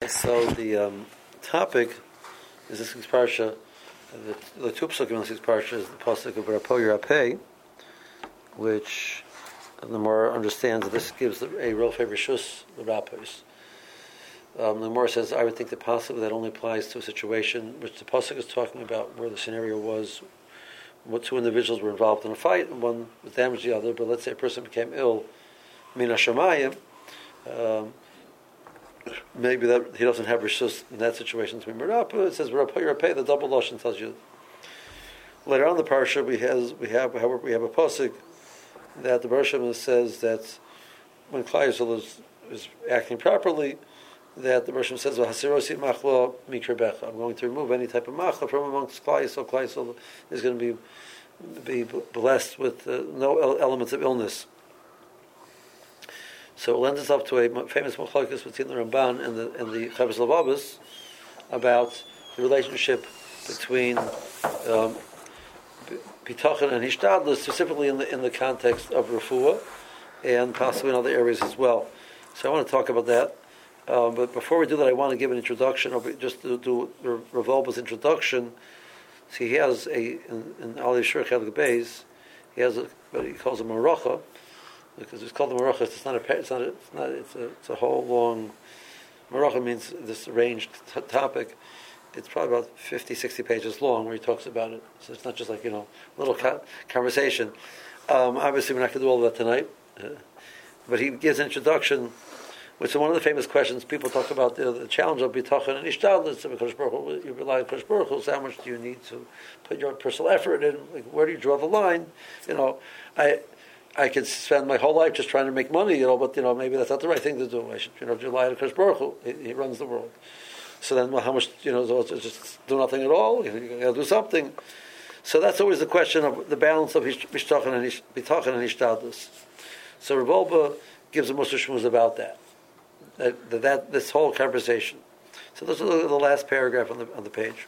So the topic is this week's parsha. The two psukim in this week's parsha is the pasuk of Rapo Yerapeh, which the more understands that this gives a real favor shus the Rappos. The more says, I would think that possibly that only applies to a situation which the pasuk is talking about, where the scenario was what two individuals were involved in a fight and one was damaged the other. But let's say a person became ill, min hashamayim. Maybe that he doesn't have rishus in that situation to be merapa. It says Rapo Yerapeh. The double lashon tells you. Later on in the parsha we have a pasuk that the Baruch Hashem says that when Klal Yisrael is acting properly, that the Baruch Hashem says Hasirosi machla mikrebecha. I'm going to remove any type of machla from amongst Klal Yisrael. Klal Yisrael is going to be blessed with no elements of illness. So it lends itself to a famous machlokes between the Ramban and the Chovos HaLevavos about the relationship between bitachon and hishtadlus, specifically in the context of refuah, and possibly in other areas as well. So I want to talk about that. But before we do that, I want to give an introduction, or just to do Rav Wolbe's introduction. See, he has in Ali Shur Chelik Beis, he has what he calls a maracha. Because it's called the Maracha. It's a whole long. Maracha means this arranged topic. It's probably about 50, 60 pages long where he talks about it. So it's not just like, little conversation. Obviously, we're not going to do all of that tonight. But he gives an introduction, which is one of the famous questions. People talk about the challenge of bitachon and ishtadlus. You rely on Kodesh Baruch Hu. So how much do you need to put your personal effort in? Like, where do you draw the line? I could spend my whole life just trying to make money, but maybe that's not the right thing to do. I should, rely on Kodesh Baruch Hu. He runs the world. So then, how much, so just do nothing at all? You got to do something. So that's always the question of the balance of bitachon and hishtadlus. So Rav Wolbe gives a Mussar Shmuz about that this whole conversation. So let's look at the last paragraph on the page.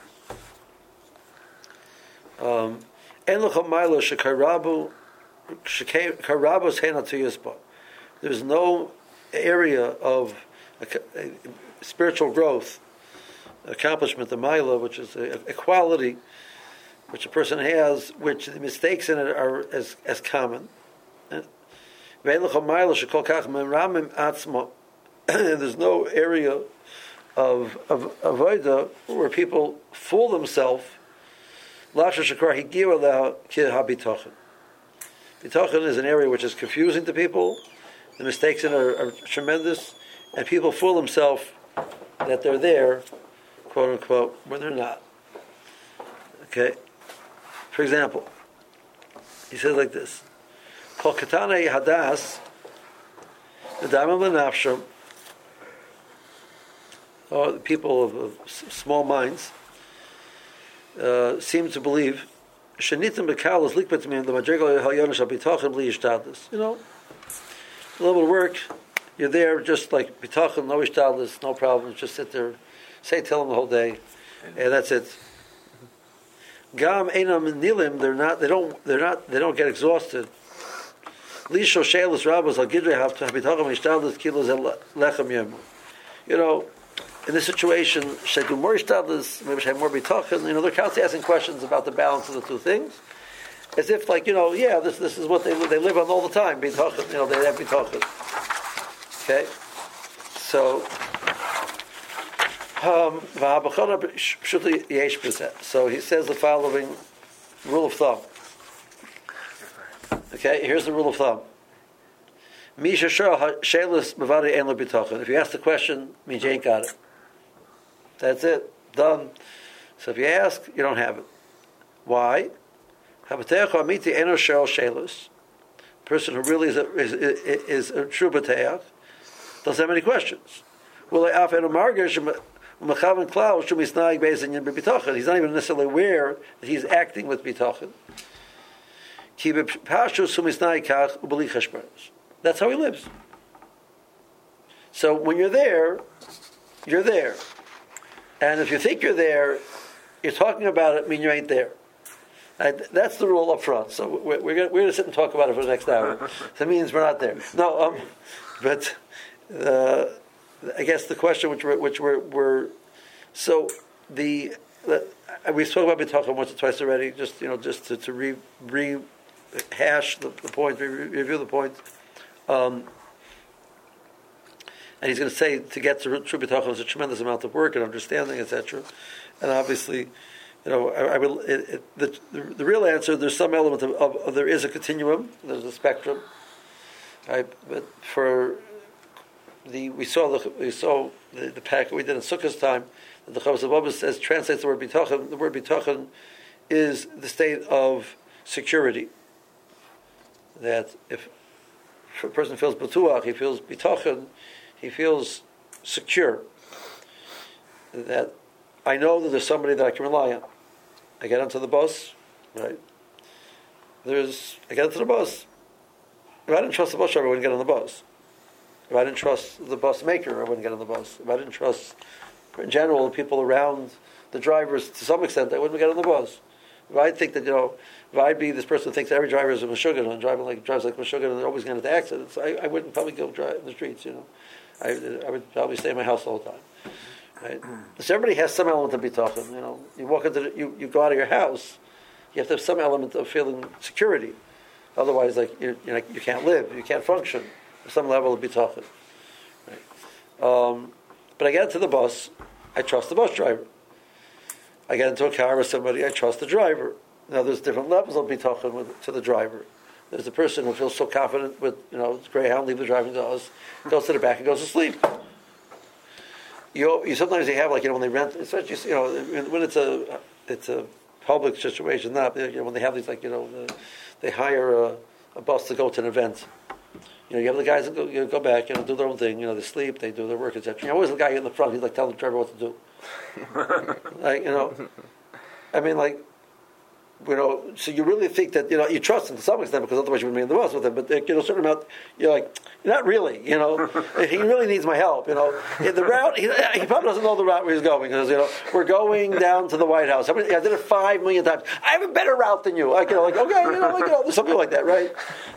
En l'chol ma'ila shekarabu. There's no area of spiritual growth, accomplishment, the Maila, which is a quality which a person has, which the mistakes in it are as common. There's no area of avodah where people fool themselves. Bitachon is an area which is confusing to people. The mistakes in it are tremendous, and people fool themselves that they're there, quote unquote, when they're not. Okay? For example, he says like this: Kol katane hadas, nedamim lenafshim, or the people of small minds seem to believe. Shenitim bekalos likbet me the madrigal halyon shall be talking bli ishtadlus. A little bit of work, you're there just like bitachon, no ishtadlus, no problem. Just sit there, say Tehillim the whole day, and that's it. Gam einam nilim, they don't get exhausted. Lisho sheilus rabbos al gidrei have to bitachon ishtadlus kilos lechem yom. In this situation, should I do more ishtadlus? Maybe should I have more bitachon? They're constantly asking questions about the balance of the two things, as if this is what they live on all the time. Bitachon, they have bitachon. Okay, so he says the following rule of thumb. Okay, here's the rule of thumb. If you ask the question, means you ain't got it. That's it. Done. So if you ask, you don't have it. Why? A person who really is a true bateach doesn't have any questions. He's not even necessarily aware that he's acting with bitachon. That's how he lives. So when you're there, you're there. And if you think you're there, you're talking about it, mean you ain't there. That's the rule up front. So we're going to sit and talk about it for the next hour. That means we're not there. No, but I guess the question which we're so we've spoken about bitachon once or twice already. Just to rehash the point, review the point. And he's going to say to get to true bitachon is a tremendous amount of work and understanding, etc. And obviously, the real answer, there's some element of there is a continuum, there's a spectrum, right? But we saw the pack we did in Sukkot's time that the Chavos Levavos says translates the word bitachon. The word bitachon is the state of security. That if a person feels batuach, he feels bitachon, he feels secure. That I know that there's somebody that I can rely on. I get onto the bus, right? I get onto the bus. If I didn't trust the bus driver, I wouldn't get on the bus. If I didn't trust the bus maker, I wouldn't get on the bus. If I didn't trust, in general, the people around the drivers, to some extent, I wouldn't get on the bus. If I think that, if I'd be this person who thinks every driver is a Meshuggah and drives like Meshuggah and they're always going to get into accidents, I wouldn't probably go drive in the streets, I would probably stay in my house the whole time. Right? So everybody has some element of bitachon. You walk into you go out of your house, you have to have some element of feeling security. Otherwise, you can't live, you can't function. There's some level of bitachon. Right? But I get into the bus, I trust the bus driver. I get into a car with somebody, I trust the driver. Now, there's different levels of bitachon to the driver. There's the person who feels so confident with, Greyhound, leave the driving to us, goes to the back and goes to sleep. You sometimes have when they rent, especially when it's a public situation, not when they have these they hire a bus to go to an event. You have the guys that go back, do their own thing. They sleep, they do their work, etc. Always the guy in the front, he's telling the driver what to do. So you really think that you trust him to some extent because otherwise you wouldn't be in the bus with him. But a certain amount, not really. He really needs my help. The route he probably doesn't know the route where he's going because we're going down to the White House. I did it 5 million times. I have a better route than you. Okay, there's something like that, right?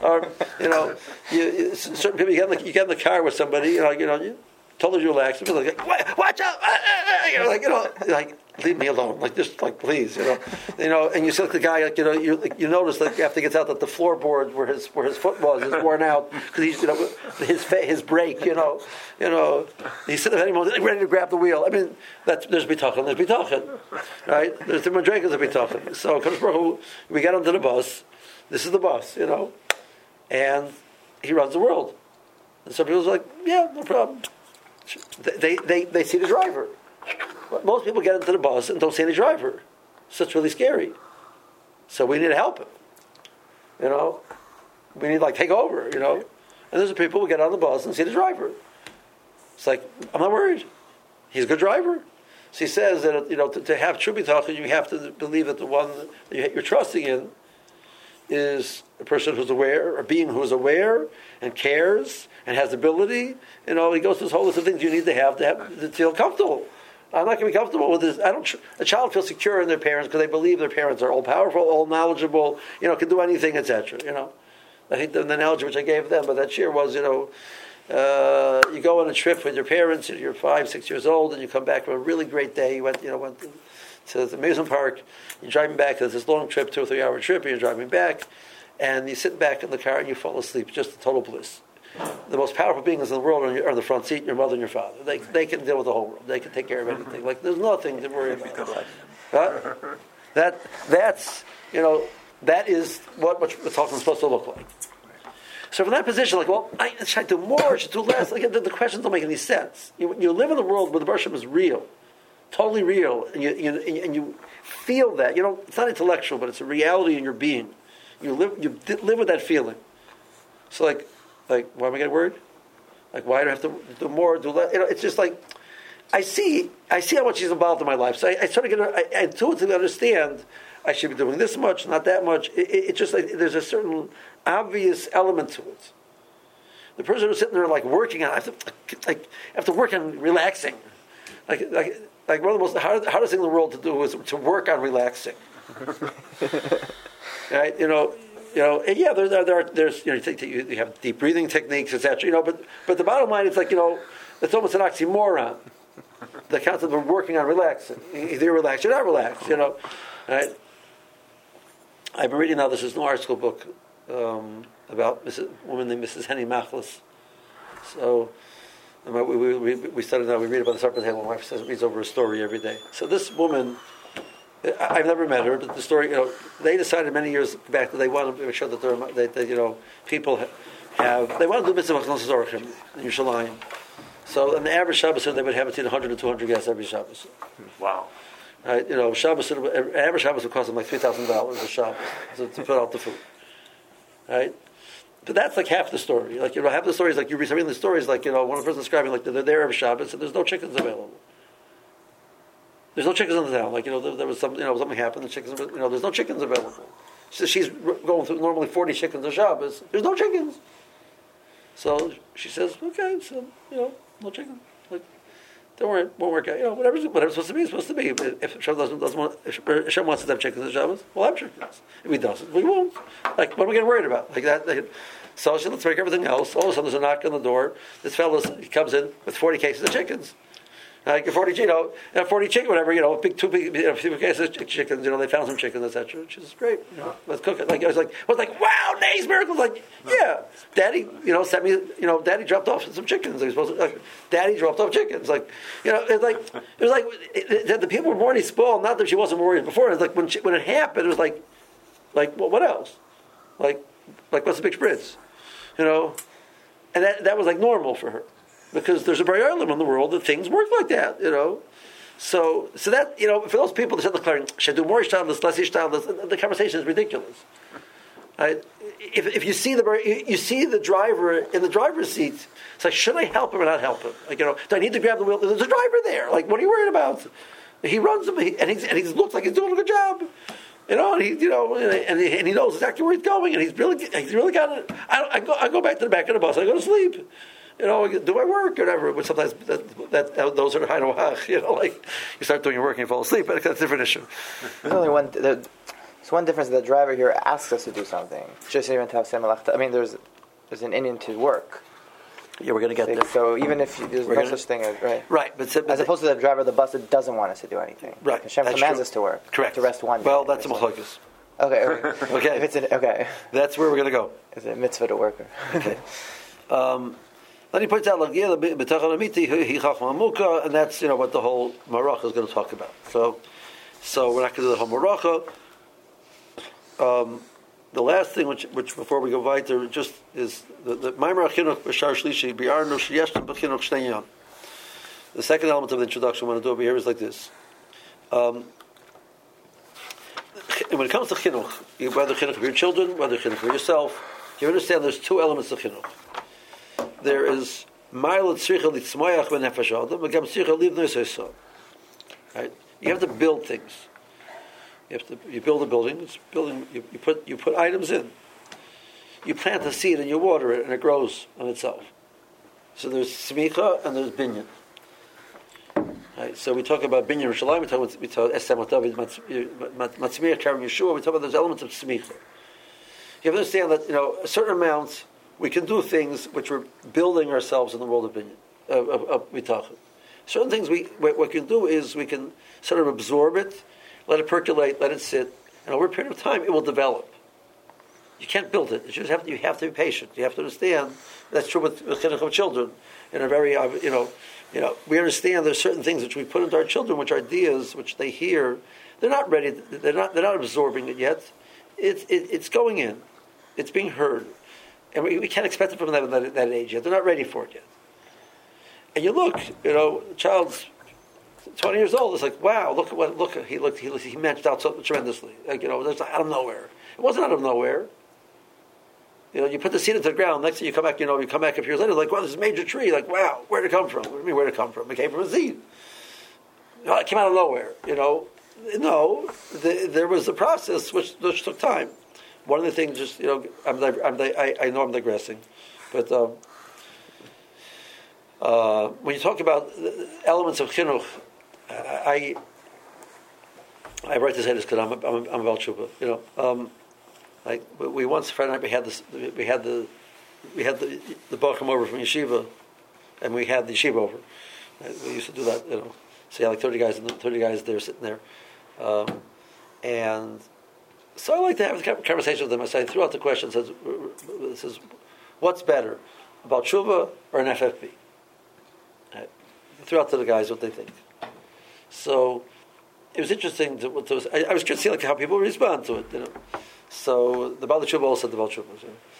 Certain people you get in the car with somebody. You totally relaxed. People watch out! Leave me alone. Please, And you see the guy, you notice that after he gets out that the floorboard where his foot was is worn out because he's, his brake, he's sitting at any moment ready to grab the wheel. There's bitachon, right? There's the madrigas of bitachon. So, we get onto the bus. This is the bus, and he runs the world. And some people's yeah, no problem. They see the driver. Most people get into the bus and don't see any driver. So it's really scary. So we need to help him. We need take over, And there's people who get on the bus and see the driver. It's I'm not worried. He's a good driver. So he says that to have true bitachon, you have to believe that the one that you're trusting in is a person who's aware, a being who's aware and cares and has ability. He goes through this whole list of things you need to have to feel comfortable. I'm not going to be comfortable with this. A child feels secure in their parents because they believe their parents are all powerful, all knowledgeable, can do anything, etc. I think the analogy which I gave them, but that year was, you go on a trip with your parents, and you're 5, 6 years old, and you come back from a really great day. You went to the amusement park. You're driving back. There's this long trip, 2 or 3 hour trip, and you're driving back, and you sit back in the car and you fall asleep. Just a total bliss. The most powerful beings in the world are in the front seat, your mother and your father. They can deal with the whole world. They can take care of anything. There's nothing to worry about. That's that is what bitachon is supposed to look like. So from that position, should I do more? Should I do less? The questions don't make any sense. You live in a world where the Baruch Hashem is real, totally real, and you feel that. It's not intellectual, but it's a reality in your being. You live with that feeling. So why am I getting worried? Why do I have to do more, do less? It's just I see how much he's involved in my life. So I sort of I intuitively understand I should be doing this much, not that much. It's just there's a certain obvious element to it. The person who's sitting there working on, I have to work on relaxing. One of the most hardest things in the world to do is to work on relaxing. Right? Yeah, there's you have deep breathing techniques, etc. But the bottom line is It's almost an oxymoron. The concept of working on relaxing. Either you're relaxed, you're not relaxed. Right? I've been reading now. This is an art school book about a woman named Mrs. Henny Machlis. So we study now. We read about this art. My wife says reads over a story every day. So this woman, I've never met her. But the story, they decided many years back that they want to make sure that people have. They want to do mitzvah in Yerushalayim. So on the average Shabbos, they would have between 100 and 200 guests every Shabbos. Wow. Right? Shabbos, average Shabbos would cost them like $3,000 a Shabbos to put out the food. Right? But that's like half the story. Like, half the story is like you read the stories like, one person describing like they're there every Shabbos and there's no chickens available. There's no chickens in the town. Like, there was something happened, the chickens, there's no chickens available. So she's going through normally 40 chickens a Shabbos. There's no chickens. So she says, okay, so, no chicken. Like, don't worry, it won't work out. Whatever's supposed to be, it's supposed to be. If Hashem doesn't want, if Hashem wants us to have chickens in Shabbos, we'll have chickens. If he doesn't, we won't. Like, what are we getting worried about? Like that. So she let's make everything else. All of a sudden, there's a knock on the door. This fellow comes in with 40 cases of chickens. Like 40 chicken, whatever, two big cases of chickens. They found some chickens, etc. She says, great, let's cook it. Like I was like, wow, nice miracles. Like, yeah, Daddy, sent me, Daddy dropped off some chickens. He was supposed to, Daddy dropped off chickens. Like, it was like the people were already spoiled. Not that she wasn't worried before. It was like when it happened, it was like, well, what else? Like what's the big spritz? And that was like normal for her. Because there's a B'rei Olam in the world that things work like that, So that, for those people that said declaring, should do more ishtadlus, less ishtadlus, the conversation is ridiculous. Right? If you see the driver in the driver's seat, it's like, should I help him or not help him? Like, do I need to grab the wheel? There's a driver there. Like, what are you worried about? He runs and he looks like he's doing a good job. And he knows exactly where he's going, and he's really got it. I go back to the back of the bus. I go to sleep. Do I work or whatever? But sometimes those are high like you start doing your work and you fall asleep. But that's a different issue. There's only one. There's one difference. The driver here asks us to do something. Just even to have semelachta. I mean, there's an Indian to work. Yeah, we're going to get there. So even if there's no such thing as right, but as opposed to the driver of the bus that doesn't want us to do anything. Right, Hashem commands us to work. Correct. To rest one. Well, that's a machlokas. Okay. Okay. If it's okay. That's where we're going to go. It's a mitzvah to work. Okay. Then he points out, and that's what the whole maracha is going to talk about. So we're not going to do the whole maracha. The last thing, which before we go weiter, just is the Maimer Chinuch B'Shar Shlishi Bi'arnu Sheyeshtem B'Chinuch Shnei Yan. The second element of the introduction I want to do over here is like this. When it comes to chinuch, whether chinuch for your children, whether chinuch for yourself, you understand there's two elements of chinuch. There is ma'ilot tzricha litzmoyach b'nefesh adam, and gam tzricha livnei soso. Right? You have to build things. You build a building. You put items in. You plant a seed and you water it, and it grows on itself. So there's smicha and there's binyan. Right? So we talk about binyan Yerushalayim. We talk Esem David Matzmiach Karim Yeshua. We talk about those elements of smicha. You have to understand that a certain amount we can do things which we're building ourselves in the world of binyan of mitachim. Certain things what we can do is we can sort of absorb it, let it percolate, let it sit, and over a period of time it will develop. You can't build it. You have to be patient. You have to understand that's true with chinuch of children. In a very we understand there's certain things which we put into our children, which are ideas which they hear. They're not ready. They're not absorbing it yet. It's going in. It's being heard, and we can't expect it from them at that age yet. They're not ready for it yet. And you look, the child's 20 years old. It's like, wow, look he matched out so tremendously. That's out of nowhere. It wasn't out of nowhere. You put the seed into the ground. Next thing you come back, a few years later, like, wow, this is a major tree. Like, wow, where'd it come from? What do you mean, where'd it come from? It came from a seed. It came out of nowhere. No, there was a process which took time. One of the things, just I know I'm digressing, but when you talk about elements of chinuch, I write to say this because I'm about tshuva. Like we once Friday night we had the bar come over from yeshiva, and we had the yeshiva over. We used to do that, So you had like 30 guys there sitting there. And so I like to have a conversation with them. I threw out the question, says, what's better, about tshuva or an FFB? I threw out to the guys what they think. So it was interesting. I was curious to see how people respond to it. So the Baal Tshuva all said the Baal Tshuva.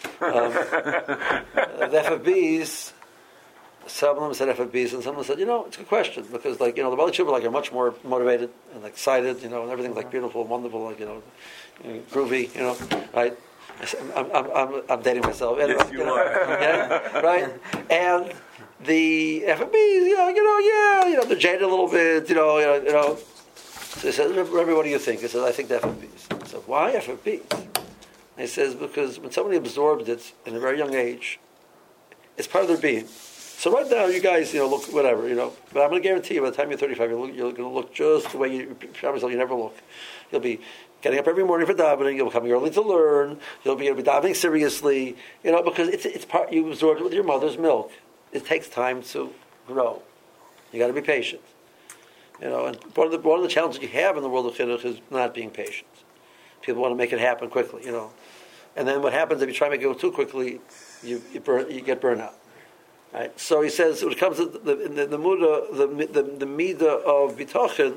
The FFBs, some of them said FFBs, and some of them said, it's a good question because, the Baal Tshuva are much more motivated and excited, and everything's beautiful, wonderful, groovy, right? I'm dating myself. Anyway, yes, you are. Right? And the FFBs, they're jaded a little bit, So he says, Rebbe, what do you think? He says, I think the FFBs. So why FFBs? He says, because when somebody absorbs it in a very young age, it's part of their being. So right now, you guys, look whatever, But I'm going to guarantee you, by the time you're 35, you're going to look just the way you promise you never look. You'll be getting up every morning for davening. You'll be coming early to learn. You'll be davening seriously. Because it's part. You absorbed it with your mother's milk. It takes time to grow. You got to be patient. And one of the challenges you have in the world of chinuch is not being patient. People want to make it happen quickly, And then what happens if you try to make it go too quickly, you get burned out. Right? So he says when it comes to the midah of bitachon,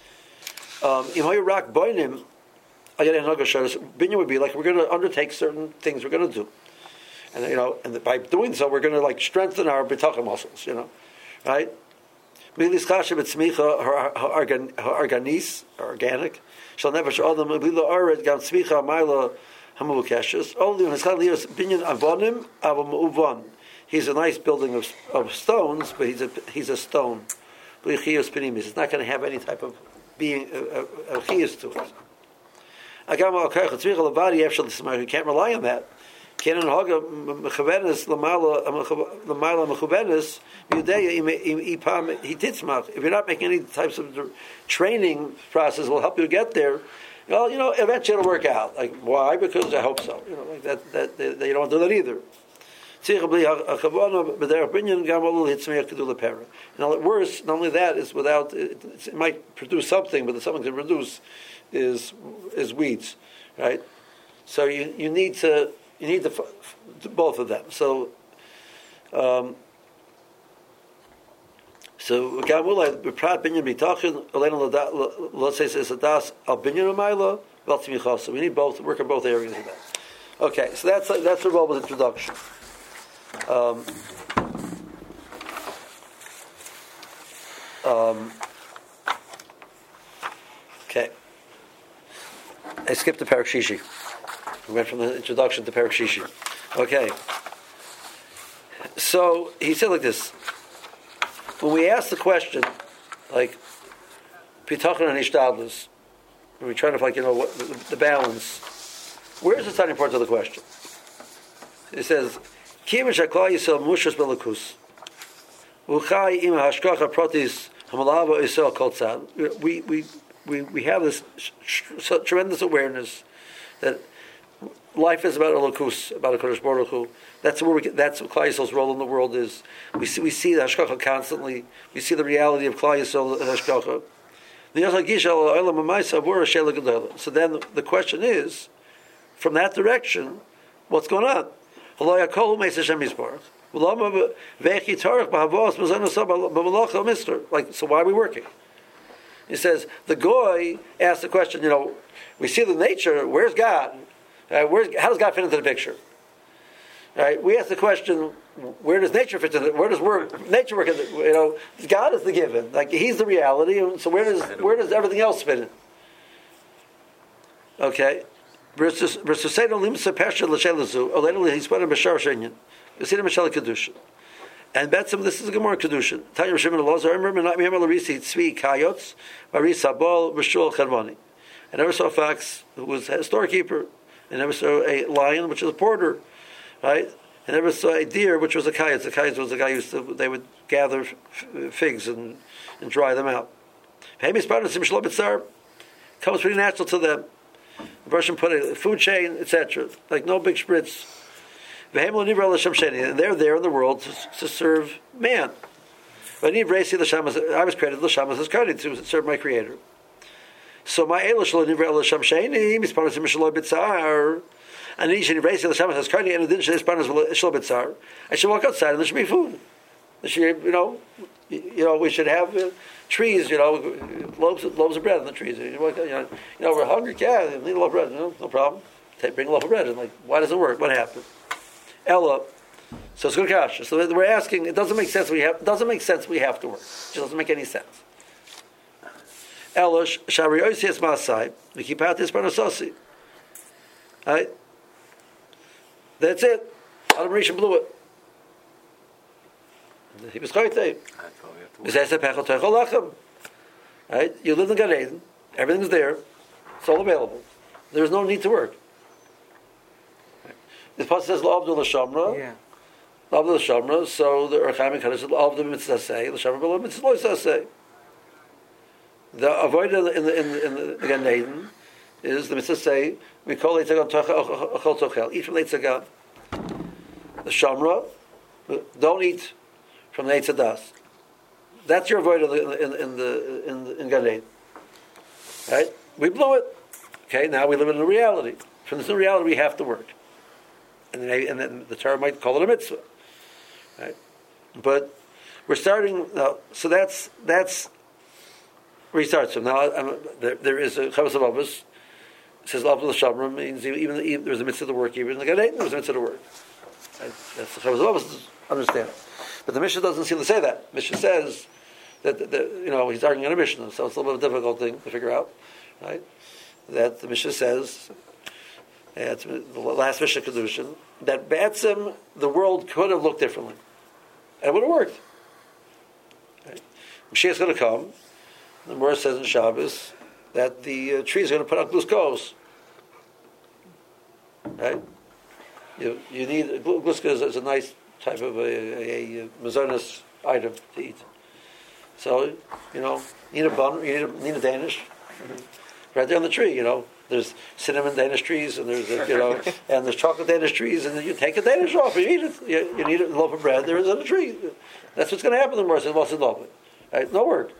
rak boinim, binyan would be like we're going to undertake certain things we're going to do, and by doing so we're going to strengthen our bitachon muscles, right? Milis chashav etzmicha organis, organic. Shall never show them milila ared gam tzmicha ma'ila hamuvukeshes. Only when it's called binyan avonim avamuvan. He's a nice building of stones, but he's a stone. It's not going to have any type of being of chiyus to it. You can't rely on that. If you're not making any types of training process will help you get there, eventually it'll work out. Why? Because I hope so. That you don't want to do that either. Worse, not only that, is without it might produce something, but the something to produce is weeds, right? So you need to both of them. So gamula beprat binyan bitachin alena let's say says das al binyan umayla vel tzmicha. So we need both. Work in both areas of that. Okay, so that's the role of introduction. Okay. I skipped the Perek Shishi. We went from the introduction to Perek Shishi. Okay. So he said like this. When we ask the question, Pitachon and Ishtadlus, when we're trying to what the balance, where's the starting point of the question? It says, Kivin Shaklai Yisrael Mushas Belakus. Uchai Im Hashkacha Protis Hamalava Yisrael Kol Tzad. We have this tremendous awareness that life is about Elokus, about a Kodesh Baruch Hu. That's what Klal Yisrael's role in the world is. We see the Hashkacha constantly. We see the reality of Klal Yisrael Hashkacha. So then the question is, from that direction, what's going on? So why are we working? He says, the Goy asked the question, we see the nature, where's God? How does God fit into the picture? Right? We ask the question, where does nature fit in? Where does nature work? God is the given, He's the reality. So where does everything else fit in? Okay, and Betzim, this is a Gemara Kedushin. Tanya Rishim and Elazar, I never saw a fox who was a storekeeper. I never saw a lion, which is a porter, right? I never saw a deer, which was a kayetz. A kayetz was a guy they would gather figs and dry them out. Comes pretty natural to them. The Russian put a food chain, etc. No big spritz. And they're there in the world to serve man. I was created l'shamas as Kari, to serve my Creator. So my Elosh lo nivra l'sham sheini mispanos mishaloi b'tzar. And each and raise the Shabbos has Kari and the din sheish panos shlo b'tzar. I should walk outside and there should be food. There should, we should have trees, loaves of bread on the trees. We're hungry, yeah, need a loaf of bread, no problem. Bring a loaf of bread. And why doesn't it work? What happened? Ella. So it's good kasha. So we're asking. It doesn't make sense. We have to work. It just doesn't make any sense. Ella shari oisias masai. We keep out this panasosi. Right. That's it. Adam Rishon blew it. He was chaytei. Right. You live in Gan Eden. Everything's there. It's all available. There's no need to work. This pasuk says lo avdu l'shamra. Yeah. Lo avdu l'shamra. So the Archaim Kaddish says lo avdu mitzvah say l'shamra below mitzvah lo say. The avoid in the Gan Eden is the mitzvah say we call it achol tochel. Eat from the eitzagan. The shamra, don't eat from the eitzadas. That's your avoid in Gan Eden. Right? We blew it. Okay, now we live in a reality. From this new reality, we have to work. And then the Torah might call it a mitzvah, right? But we're starting now. So that's where he starts from. Now there is a Chavos Avos. It says Lav L'Shamra means even there's a mitzvah to work. Even in the Gan Eden there's a mitzvah to work. Right? That's the Chavos Avos understand. But the Mishnah doesn't seem to say that. Mishnah says that he's arguing on a Mishnah, so it's a little bit of a difficult thing to figure out, right? That the Mishnah says. It's the last Mishnah Kedushin, that B'etzim, the world could have looked differently. And it would have worked. Right? Mashiach's going to come. The Gemara says in Shabbos that the trees are going to put out glucose. Right? You need, glucose is a nice type of a mazonos item to eat. So, you need a bun, you need a Danish. Right there on the tree, There's cinnamon Danish trees, and there's and there's chocolate Danish trees, and then you take a Danish off and you eat it. You need a loaf of bread. There is on a tree. That's what's going to happen. The Gemara says, "What's in love?" Right? No work.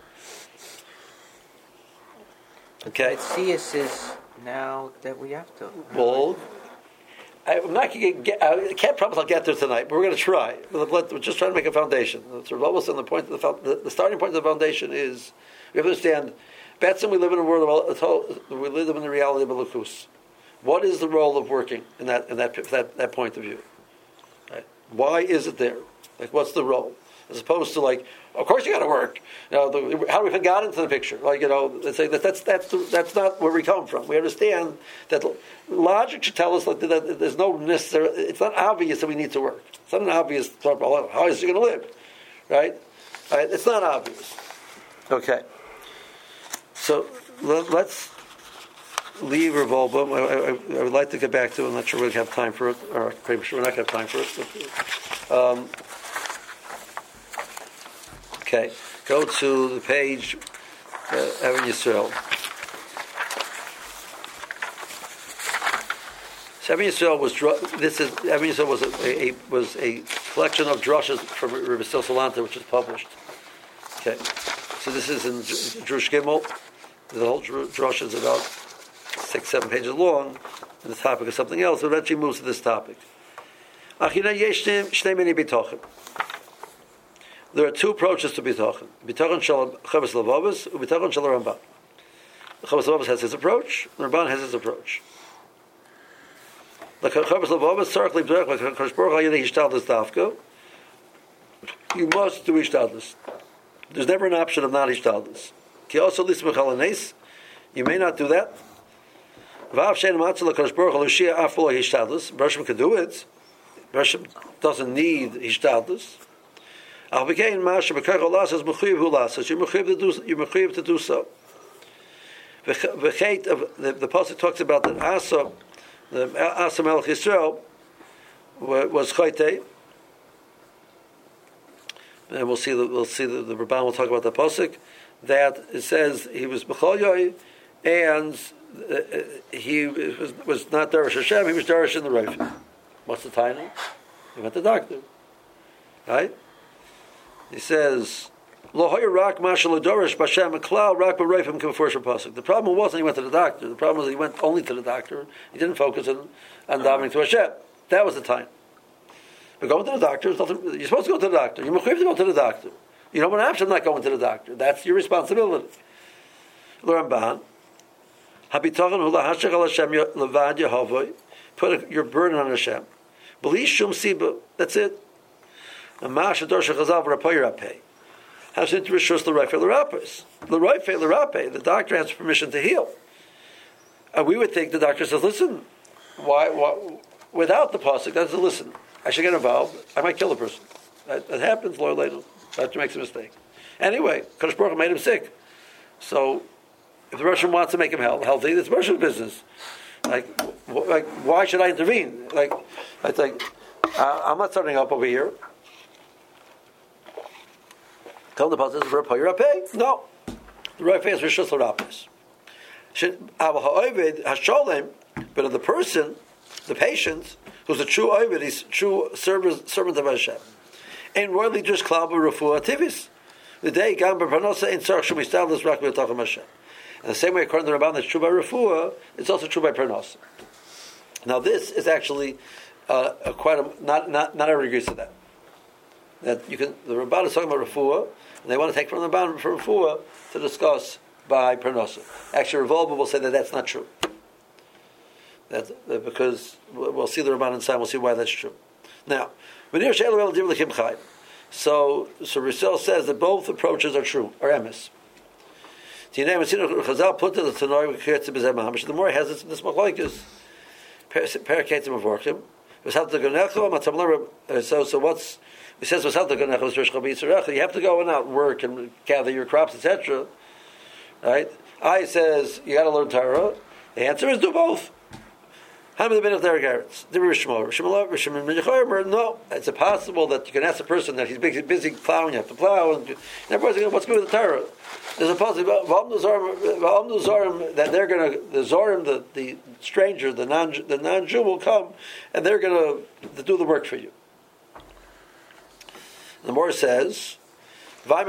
Okay. CS is now that we have to. Well, I'm not going to I can't promise I'll get there tonight, but we're going to try. We're just trying to make a foundation. So almost on the point of the starting point of the foundation is we have to understand. Betzim, we live in a world we live in the reality of a lukus. What is the role of working in that point of view? Right? Why is it there? What's the role? As opposed to of course you got to work. How do we fit God into the picture? Let's say that's not where we come from. We understand that logic should tell us that there's no necessary. It's not obvious that we need to work. It's not an obvious problem. How is he going to live? Right? It's not obvious. Okay. So let's leave Rav Wolbe. I would like to get back to it. I'm not sure we'll have time for it, or pretty sure we're not going to have time for it. But, okay, go to the page Evan Yisrael. So Evan Yisrael was a collection of drushes from Rabbi Sil Salanta, which is published. Okay, so this is in Drush Gimel. The whole drush is about 6-7 pages long, and the topic is something else. It eventually moves to this topic. There are two approaches to bitachon. Bitachon shel Chavos Levavos, and bitachon shel Ramban. Chavos Levavos has his approach, and Ramban has his approach. Like Chavos Levavos, certainly like Kadosh Baruch Hu Hishtadlus Dafka. You must do Hishtadlus. There's never an option of not Hishtadlus. You may not do that. Bershom can do it. Bershom doesn't need Hishtadlus. You're mechuyev to do so. The pasuk talks about that Asa, the Asa Melech Yisrael, was chaytei. And we'll see the Ramban will talk about the pasuk that it says he was b'chol and he was not Darish Hashem, he was Darish in the Rav. What's the title? He went to the doctor. Right? He says, Lo hoyer rak mashal adorish b'Hashem klal rak b'reifim k'mefurish pasuk. The problem wasn't he went to the doctor. The problem was he went only to the doctor. He didn't focus on davening to Hashem. That was the time. But going to the doctor is nothing. You're supposed to go to the doctor. You're mechuyev to go to the doctor. You don't want an option of not going to the doctor. That's your responsibility. Lo Ramban, habitachon hu lahashach al Hashem levad Yehovah. Put your burden on Hashem. B'li shum siba. That's it. Amash ador shechazal v'rapoy rapay. Has into rishus l'roife l'rapes. L'roife l'rape. The doctor has permission to heal. And we would think the doctor says, listen, why without the pasuk, that's listen. I should get involved. I might kill a person. That happens. Lord, later, the doctor makes a mistake. Anyway, Kadosh Baruch Hu made him sick. So, if the Russian wants to make him healthy, it's Russian business. Like, why should I intervene? I'm not starting up over here. Tell the pasuk for a pay. No, the right face is rishus l'rapes. But of the person, the patient, who's a true oived, he's a true servant of Hashem. And royally just klal b'refuah tivis. The day gam b'parnosa in tzarich shum yistalus rak b'tacham Hashem. And the same way, according to the Ramban, that's true by refuah. It's also true by parnosa. Now, this is actually not everyone agrees to that. That you can. The Ramban is talking about refuah, and they want to take from the Ramban for refuah to discuss by parnosa. Actually, Revolva will say that that's not true. That because we'll see the Ramban inside, we'll see why that's true. Now, so Rizal says that both approaches are true, or emes. Chazal put to the Tanoi the more he has this machlokes, paraketim of orchim. So what's he says? You have to go and out work and gather your crops, etc. Right? I says you got to learn Torah. The answer is do both. How many minutes there are no, it's impossible that you can ask a person that he's busy plowing, you have to plow, and everybody's going, what's good with the Torah? There's a possibility that they're going to, the Zorim, the stranger, the non-Jew will come, and they're going to do the work for you. The Mor says, so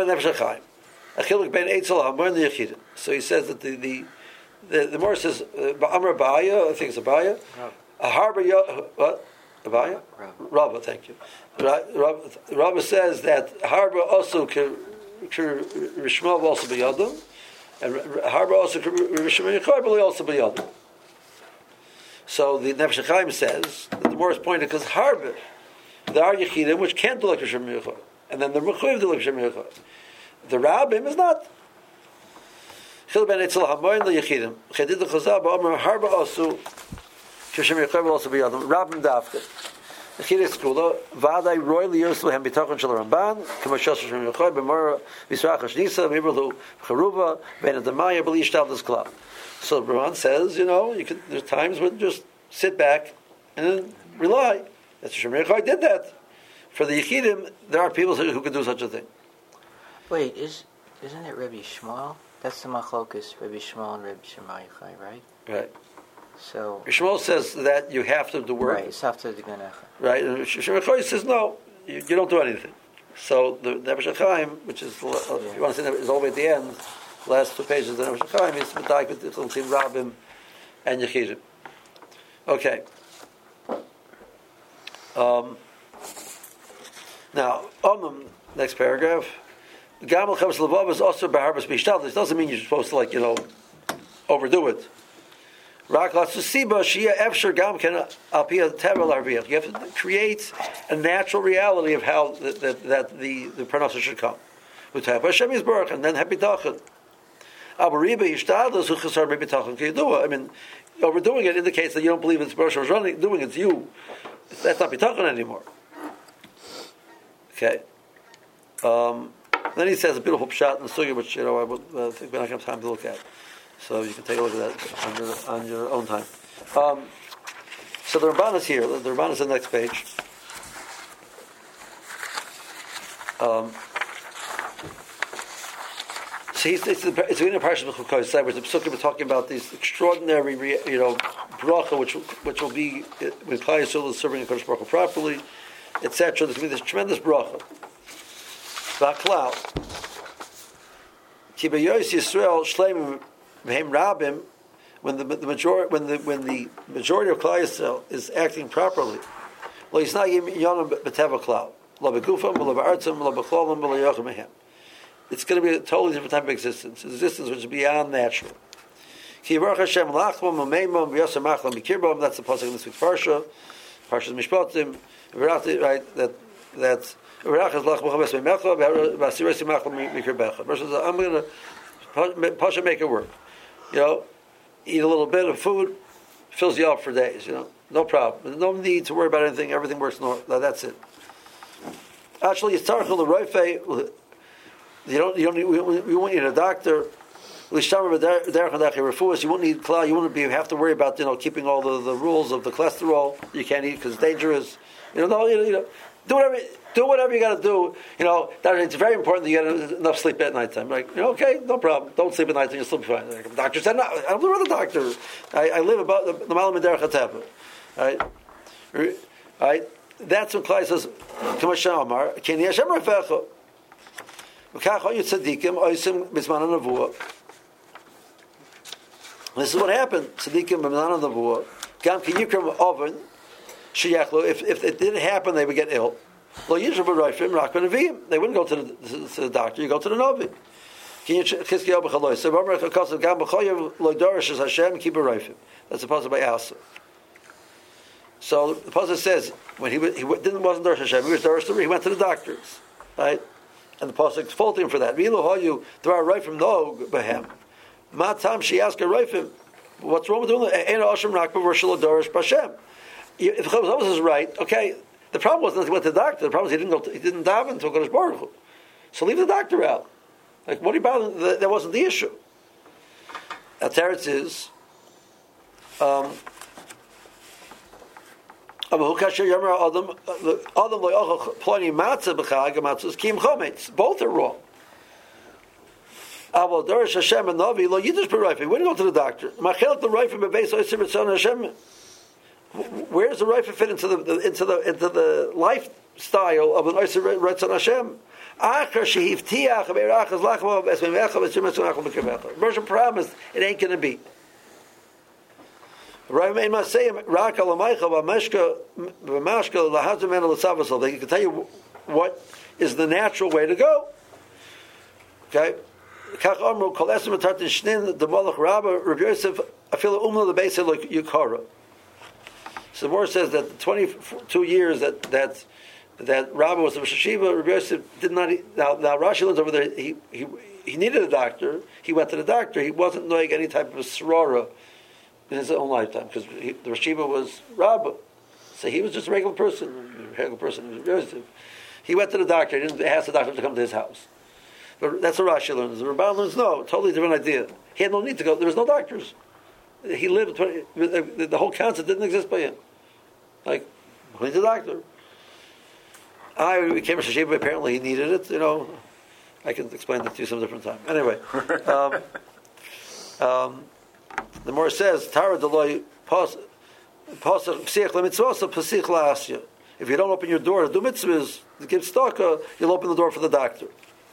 he says that the Mor says, Amar Abaya, I think it's Abaya, a harbor, what? Abaya? Rabba, thank you. Rabba says that harbor also can Rishmav also be Yadam, and harbor also can Rishmav also be Yadam. So the Nefesh HaChaim says that the Mor is pointed because harbor, there are Yechidim which can't do like Rishmav, and then the Mechuyev do like Rishmav. The Rabbim is not. Chil ben Eitzel Hamoyin leYechidim. Chedid leChazal ba'Omer harba also Sheshem Yechoyim also b'Yadam. Rabbim Dafka. Chidei Skula V'adai Roy Liyos Lehem B'Tachon Shel Ramban K'Mashal Sheshem Yechoyim B'Mor V'Yisrach Hashnisa V'Yibru Charuva V'En Adamaya B'Li Yishtal This Klal. So the Ramban says, there's times when just sit back and then rely. That's Sheshem Yechoyim did that. For the Yechidim, there are people who can do such a thing. Wait, isn't it Rabbi Shmuel? That's the machlokus, Rabbi Shmuel and Rabbi Shimon Yochai, right? Right. So Shmuel says that you have to do work. Right, it's after the Ganecha. Right, and Shimon Yochai says no, you don't do anything. So the Nefesh HaChaim, which is, if you want to say that, is all the way at the end, last 2 pages of the Nefesh HaChaim, is Medayik with Tzim Rabbim and Yechidim. Okay. Now, next paragraph. Gamal Chavos Levav is also Baharbas Bishtal. This doesn't mean you're supposed to overdo it. Rak Latsusiba Shia Efshar Gam Ken Alpia Tevel Arviach. You have to create a natural reality of how that the pronouncer should come. With Hashem Yisborach and then Hepitachin. Abariba Yishtadlos Uchasar Mepitachin Kiyadua. I mean, overdoing it indicates that you don't believe it's Baruch was doing it to you. That's not Bitachin anymore. Okay. Then he says a beautiful pshat in the sugya, which I think we're not going to have time to look at. So you can take a look at that on your own time. So the Ramban is here. The Ramban is on the next page. So it's in the Parshat of Chukos, where the Pesukim are talking about these extraordinary, bracha, which will be when Klal Yisrael is serving a Kodesh Baruch Hu properly. etc. There's going to be this tremendous bracha. V'aklal. Ki b'yoyis Yisrael shleimim v'hem rabim, when the majority of Klal Yisrael is acting properly, lo yisnagim yonam b'teva klal, lo b'gufam, lo b'artzim, lo b'chlolim, lo yochim mehem. It's going to be a totally different type of existence which is beyond natural. Ki Baruch Hashem lachmam umeimam v'yosem machlam b'kirbam. That's the pasuk in this week's parsha, Parshas Mishpatim. Right? That's Verachas lachmam chaves me'mecha v'asiresi machlam b'kirbecha. Versus I'm going to pasha make it work. Eat a little bit of food, fills you up for days. No problem. There's no need to worry about anything. Everything works normal. That's it. Actually, it's tarchel the roifei. You won't need a doctor. You won't need klal. You won't have to worry about keeping all the rules of the cholesterol. You can't eat because it's dangerous. Do whatever you got to do. It's very important that you get enough sleep at nighttime. Okay, no problem. Don't sleep at night, you'll sleep fine. The doctor said, no, I don't live with a doctor. I live about the Malam Derech HaTeva. Right? That's when Klal says, K'mashem Amar, K'ni Hashem Rafecha. This is what happened. Tzaddikim b'mizman ha'nevuah. Gam ki yikram oven sheyachlu. If it didn't happen, they would get ill. Lo yishra b'roifim rak b'neviim. They wouldn't go to the doctor. You go to the novi. Ki chizkiyahu b'chaloy. So v'amar chakasav gam b'choyev lo dorish es Hashem ki b'roifim. That's the pasuk by Asa. So the pasuk says when he wasn't dorish Hashem, he was dorish he went to the doctors, right? And the pasuk is faulting him for that. V'ilo hoyu dvar roifim no b'hem. Matam she asked a roifim, what's wrong with doing that? Ein Hashem rak b'vorshel dorish b'Hashem. If Chavis is right, okay. The problem wasn't that he went to the doctor. The problem was he didn't daven to Kodesh Baruch Hu. So leave the doctor out. What are you bothering? That wasn't the issue. Teretz is both are wrong. We wouldn't go to the doctor. Where does the rifle fit into the lifestyle of an Oyser Ratzon Hashem? Merchant promised it ain't going to be. They can tell you what is the natural way to go. Okay? So the Gemara says that the 22 years that Rabbi was a Rosh Hashiva, Rabbi Yosef did not. Now Rashi learns over there. He needed a doctor. He went to the doctor. He wasn't knowing any type of a sorora in his own lifetime because the Rosh Hashiva was Rabbi, so he was just a regular person. He went to the doctor. He didn't ask the doctor to come to his house. But that's what Rashi learns. The Ramban learns no, totally different idea. He had no need to go. There was no doctors. He lived. The whole concept didn't exist by him. Like, who's the doctor? I became a Shashiba, apparently he needed it, I can explain that to you some different time. Anyway, the Gemara says, Tara Deloy Pasach Psiach LeMitzvah Pasich LaAsya. If you don't open your door to do mitzvahs, to give tzedakah, you'll open the door for the doctor.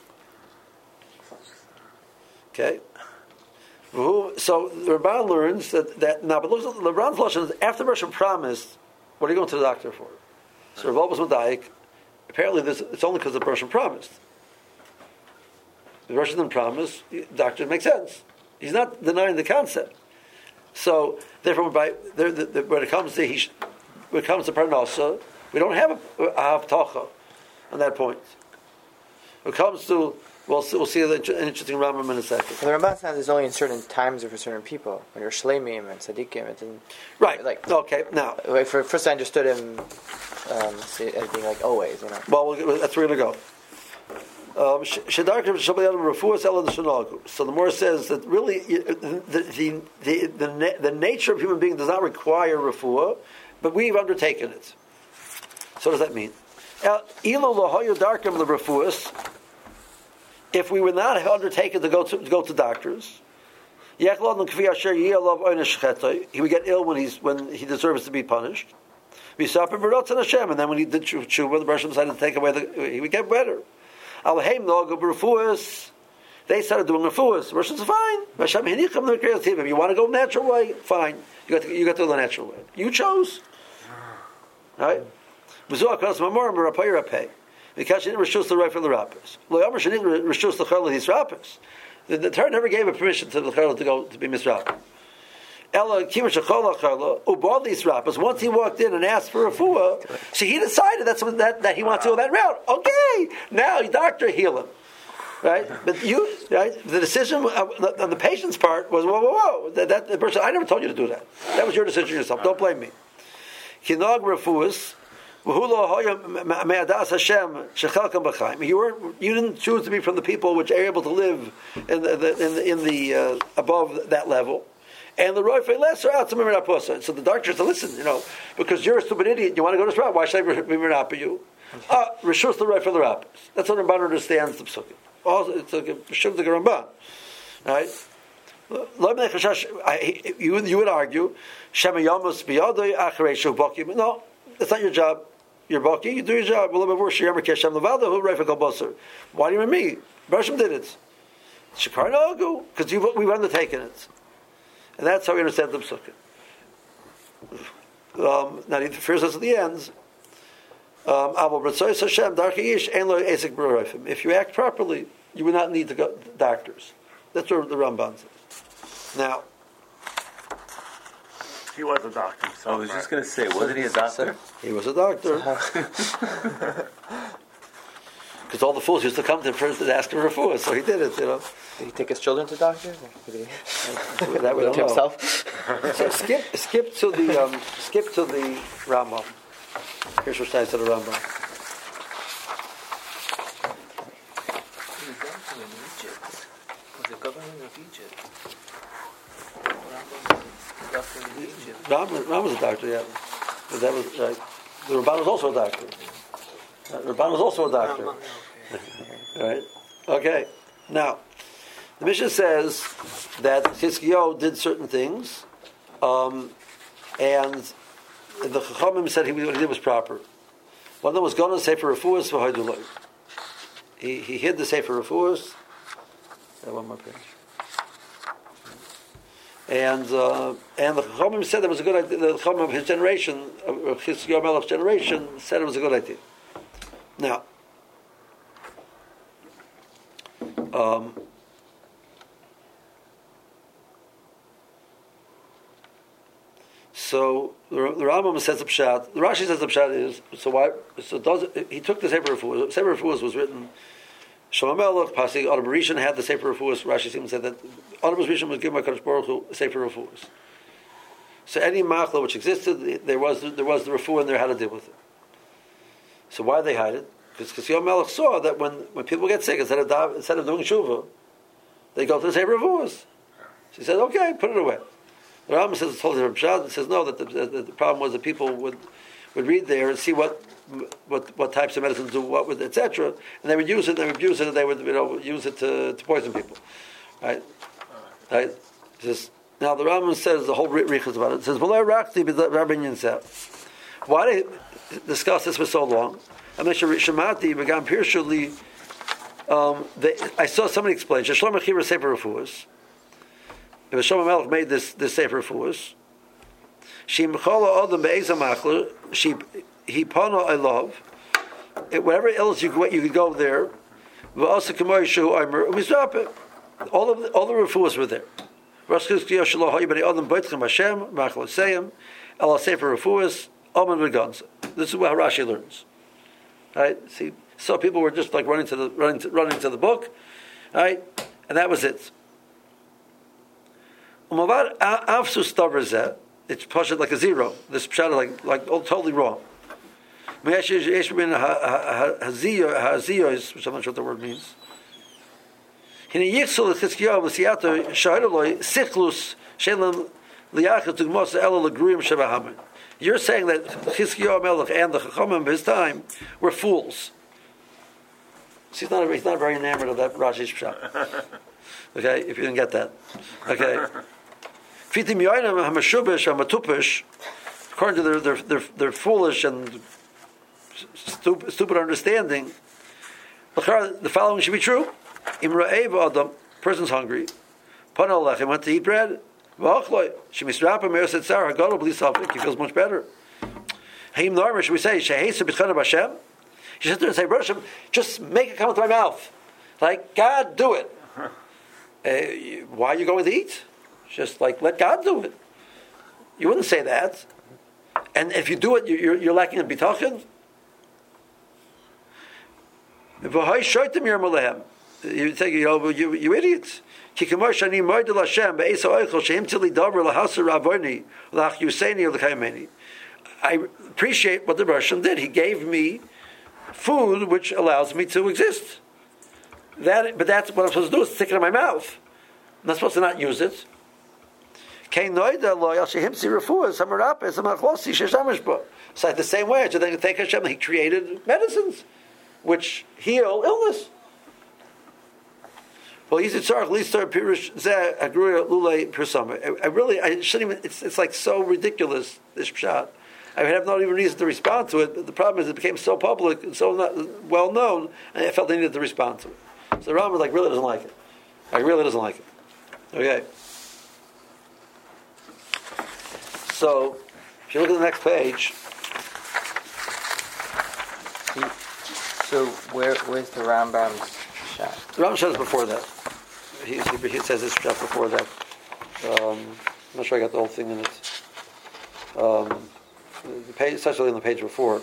Okay? So the Ramban learns that now, but look at the Ramban's lesson. After the Russian promised, what are you going to the doctor for? So Rav was Madaik. Apparently, it's only because the Russian promised. The Russian didn't promise. The doctor makes sense. He's not denying the concept. So therefore, when it comes to parnasa, we don't have a havtacha on that point. When it comes to we'll see an interesting Rambam in a second. The Ramban says it's only in certain times or for certain people. When you're shleimim and tzaddikim, it didn't. Right. Okay. Now, first I understood him as being like always. Well, that's where we're going to go. So the Gemara says that really the nature of human being does not require refuah, but we've undertaken it. So what does that mean? If we were not undertaken to go to doctors, he would get ill when he deserves to be punished. V'yisaper b'rotzon Hashem, and then when he did tshuva, the Baruch decided to take away he would get better. Al-Haim Nogu b'refuas, they started doing refuas. Rosh is fine. Hashem hinicham the creative. If you want to go natural way, fine. You got to go the natural way. You chose. Right? V'zu akras mamor m'rapay rapay. Because she didn't reshus the right for the rappers. Lo yomer she didn't reshus the chayla his rappers. The Torah never gave a permission to the chayla to go to be misrapper. Ella kima shechol chayla ubal these rappers. Once he walked in and asked for a refuah, so he decided that he wants to go that route. Okay, now doctor heal him. Right, but the decision on the patient's part was whoa. That the person, I never told you to do that. That was your decision yourself. Don't blame me. Kinag refuas, you didn't choose to be from the people which are able to live in the above that level. And the roife lesser out to Miraposa. So the doctor said, listen, because you're a stupid idiot, you want to go this route. Why should I Mirapa you? Rishus the roife for the rappers. That's what Ramban understands the psukim. Also, it's like a Shum the Ramban, right? You would argue, no, that's not your job. You're Baki, you do your job. Why do you mean me? Bershom did it. Shekar Nagu, because we've undertaken it. And that's how we understand the psukim. Now, the first says at the end, if you act properly, you would not need to go doctors. That's what the Ramban says. Now, he was a doctor. I was just going to say, wasn't he a doctor? He was a doctor. Because all the fools used to come to him first and ask him for food, so he did it. Did he take his children to doctors? That we don't know. Himself. So skip to the Rambam. Here's what I said to the Rambam. The government of Egypt. Ram was a doctor, yeah. But that was right. The Rabban was also a doctor. Rabban was also a doctor. Right? Okay. Now, the Mishnah says that Chizkiyahu did certain things, and the Chachamim said what he did was proper. One of them was going to Sefer Refuas v'Haiduloi. He hid the Sefer Refuas. One more page. And the Chachamim said it was a good idea. The Chachamim of his generation, of Chizkiyahu Melech's generation, said it was a good idea. Now, so the Rambam says the pshat. The Rashi says the pshat is he took the Sefer Refuas. Sefer Refuas was written. Shlomo Melech Pasig Adam Rishon had the Sefer Refuas. Rashi seems to say that Adam Rishon was given by Kadosh Baruch Hu Sefer Refuas. So any machla which existed, there was the refuah in there how to deal with it. So why they hide it? Because Yom Melech saw that when people get sick, instead of doing shuvah, they go to the Sefer Refuas. So he said, "Okay, put it away." The Rambam says, "Told the Pshat." It says no, that the problem was that people would read there and see what types of medicines do what with, etc. And they would use it, they would abuse it, and they would use it to poison people. Right? Right? Now the Rambam says the whole Richa about it. It says, why did they discuss this for so long? I saw somebody explain. Shlomo Chira Sefer Refuas. If Shlomo Melech made this Sefer Refuas, he pano I love. Whatever else you could go there. All the refuahs were there. This is what Rashi learns. Right? See, so people were just like running to the book, right? And that was it. It's pushed like a zero. This pshat is like totally wrong. Which I'm not sure what the word means. You're saying that Chizkiyahu Melech and the Chachamim of his time were fools. So he's not very enamored of that Rashi's pshat. Okay, if you didn't get that. Okay. according to their foolish and stupid understanding, the following should be true. Imra Eva Adam, person's hungry. Panal Lech, he went to eat bread. V'achloi, shemisrapa meir said Sarah, Gadol b'li safek, he feels much better. Haim Narmer, should we say, Shehesa b'tchana b'Hashem? She sits there and say, Rosh Hashem, just make it come into my mouth. Like, God, do it. Why are you going to eat? Just like, let God do it. You wouldn't say that. And if you do it, you're lacking in bitachon. You think, you idiots. I appreciate what the Russian did. He gave me food which allows me to exist. But that's what I'm supposed to do, is stick it in my mouth. I'm not supposed to not use it. So like the same way, so then thank Hashem that He created medicines which heal illness. Well, I shouldn't even. It's like so ridiculous, this pshat. I have not even reason to respond to it. But the problem is it became so public and so not well known, and I felt I needed to respond to it. So the Rambam really doesn't like it. Really doesn't like it. Okay. So, if you look at the next page. So where's the Rambam's shot? The Rambam shot is before that. He says this shot before that. I'm not sure I got the whole thing in it. The page, it's actually on the page before.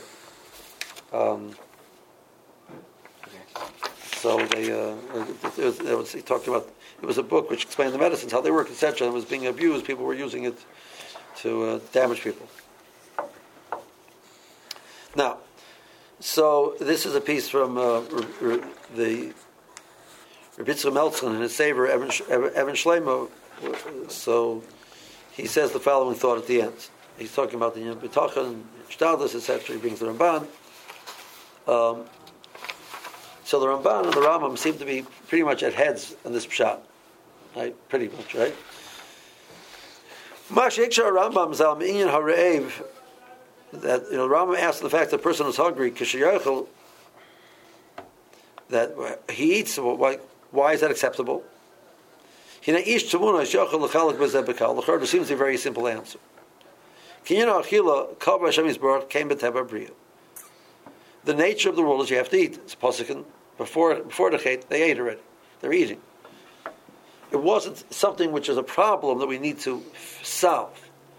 So he talked about, it was a book which explained the medicines, how they work, etc. It was being abused. People were using it to damage people. Now, so this is a piece from the Rebbitzra Meltzman and his saver Evan Shleimo. So he says the following thought at the end. He's talking about the Bitachon, Shtadlis, etc. He brings the Ramban. So the Ramban and the Rambam seem to be pretty much at heads on this pshat, right? Pretty much, right? Mashikshar Rambam Zal Minyan Harev. That the Rambam asks the fact that the person is hungry, that he eats. Why is that acceptable? There seems to be a very simple answer. The nature of the world is you have to eat. It's Pasikin. Before the Chet, they ate already. They're eating. It wasn't something which is a problem that we need to solve.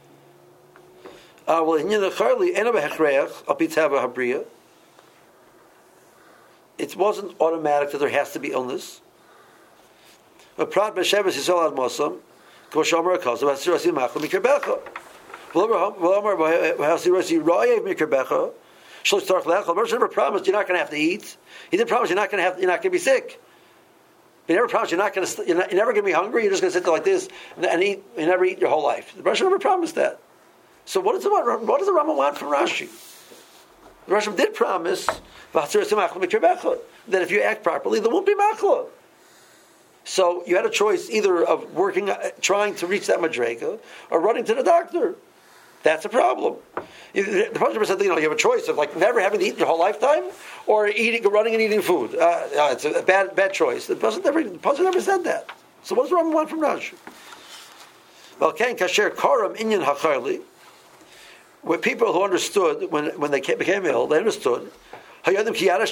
It wasn't automatic that there has to be illness. But Prat B'Sheves Yisrael Ad Mosam, Koshomer Akazav Hasirasi Machal Mikerbecha. V'Omer Hasirasi Royev Mikerbecha. Shlosh Tarch Lechol. Moshe never promised you're not going to have to eat. He didn't promise you're not going to be sick. He never promised you're never going to be hungry. You're just going to sit there like this and eat. You never eat your whole life. The Moshe never promised that. So what does the Rambam want from Rashi? The Rashi did promise that if you act properly, there won't be machla. So you had a choice either of trying to reach that madrega, or running to the doctor. That's a problem. The Pasuk said, you have a choice of never having to eat your whole lifetime, or running and eating food. It's a bad choice. The Pasuk never said that. So what does the Rambam want from Rashi? Well, Ken Kasher Karam Inyan Hacharli. Where people who understood when they became ill, they understood. The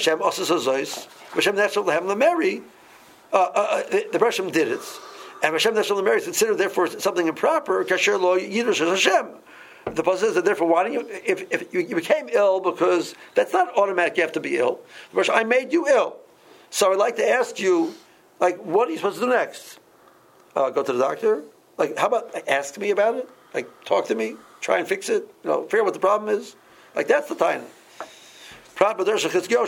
Hashem did it, and Hashem Neshel Mary is considered therefore something improper. Kasher lo yidush Hashem. The Pasuk says that therefore, why don't you? If you became ill, because that's not automatic, you have to be ill. I made you ill, so I'd like to ask you, what are you supposed to do next? Go to the doctor? How about ask me about it? Talk to me. Try and fix it. Figure out what the problem is. That's the time. Chazal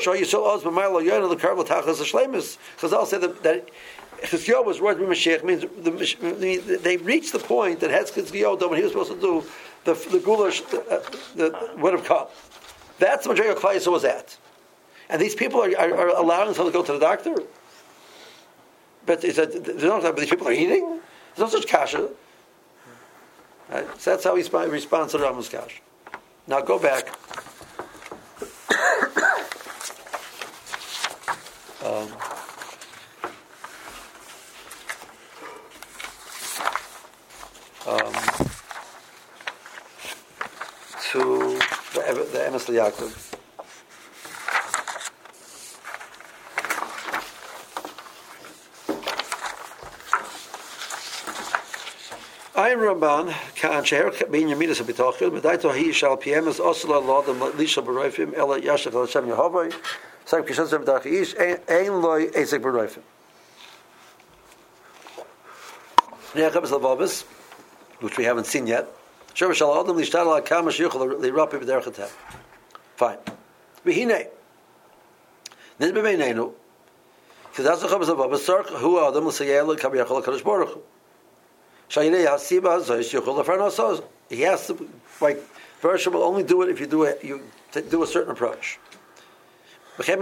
said that Chizkiyahu was worried with Mashiach. Means they reached the point that had Chizkiyahu done what he was supposed to do, the Gulash would have come. That's the Madrega Klal Yisrael was at. And these people are allowing themselves to go to the doctor. But he said, but these people are eating? There's no such kasha. Right? So that's how he responds to Rambam's kasha. Now go back. To the Emes Yaakov. Ayin Ramban kan sheher bin yamidas b'tochel b'daito hi shal piemes osla lodem lisha b'roifim ela yashach al Hashem Yehovah sak kishon zem dach ish ein loy ezek b'roifim. Ne'achab Zalvavus, which we haven't seen yet. Fine. V'hinei. Nin b'meinenu. K'das l'chab Zalvavus sark hu adam l'sayel l'kaviyachol l'kadosh baruch hu. He has to, like, Vershim will only do it if you do a certain approach. Right?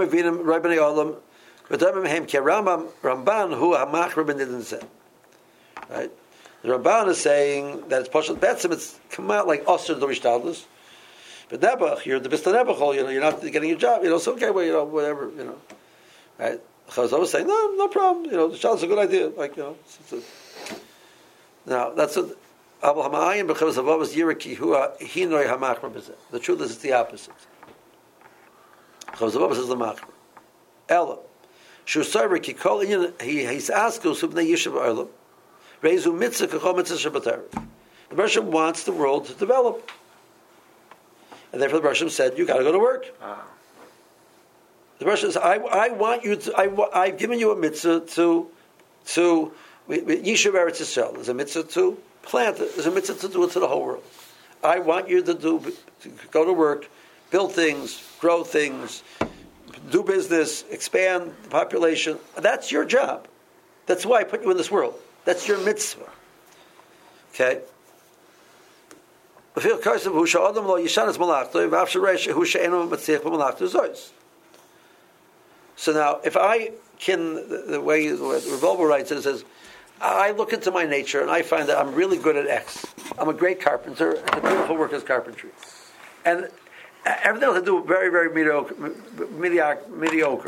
The Ramban is saying that it's partial betzim, it's come out like Osir the Rishtadlus. But Nebuch, you're the Bista Nebuchol, you're not getting your job, it's okay, well, whatever, Right? Chazal was saying, no problem, the child's a good idea, like, Now, that's what Abel Hamayim b'chavos avavos yiraki hua hinoi hamachmer b'zeh. The truth is it's the opposite. Chavos avavos is the machmer. Ella. Shu sarver ki kol inyan he's asked us subnei yishav olam reizu mitzvah kachol mitzvah shabbatar. The Bershom wants the world to develop. And therefore the Bershom said, you got to go to work. The Bershom says, I want you to, I've given you a mitzvah to Yishuv Eretz Yisrael. There's a mitzvah to plant it. There's a mitzvah to do it to the whole world. I want you to go to work, build things, grow things, do business, expand the population. That's your job. That's why I put you in this world. That's your mitzvah. Okay? So now, if I can, the way Revolver writes it, says, I look into my nature and I find that I'm really good at X. I'm a great carpenter. It's a beautiful work is carpentry. And everything else I do very, very mediocre.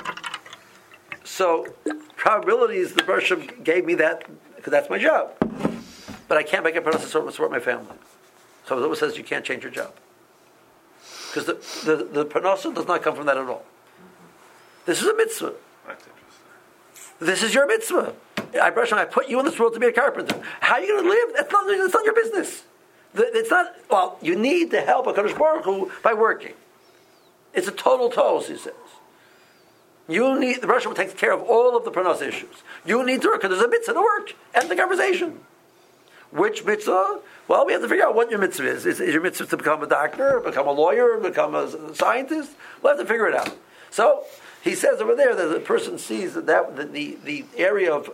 So, probabilities, the Bershom gave me that, because that's my job. But I can't make a person support my family. So it always says you can't change your job. Because the parnasa does not come from that at all. This is a mitzvah. That's interesting. This is your mitzvah. I put you in this world to be a carpenter. How are you going to live? That's not your business. It's not. Well, you need to help HaKadosh Baruch Hu by working. It's a total toss, he says. You need the Russian takes care of all of the parnasa issues. You need to work because there's a mitzvah to work. End the conversation. Which mitzvah? Well, we have to figure out what your mitzvah is. Is your mitzvah to become a doctor, become a lawyer, become a scientist? We'll have to figure it out. So he says over there that the person sees that the area of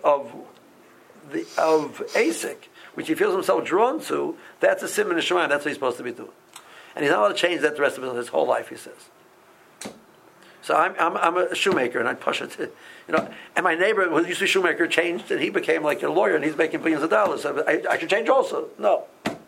ASIC, which he feels himself drawn to, that's a simon Shemayim. That's what he's supposed to be doing, and he's not allowed to change that the rest of his whole life. He says. So I'm a shoemaker, and I push it. And my neighbor, who used to be a shoemaker, changed, and he became like a lawyer, and he's making billions of dollars. So I should change also. No.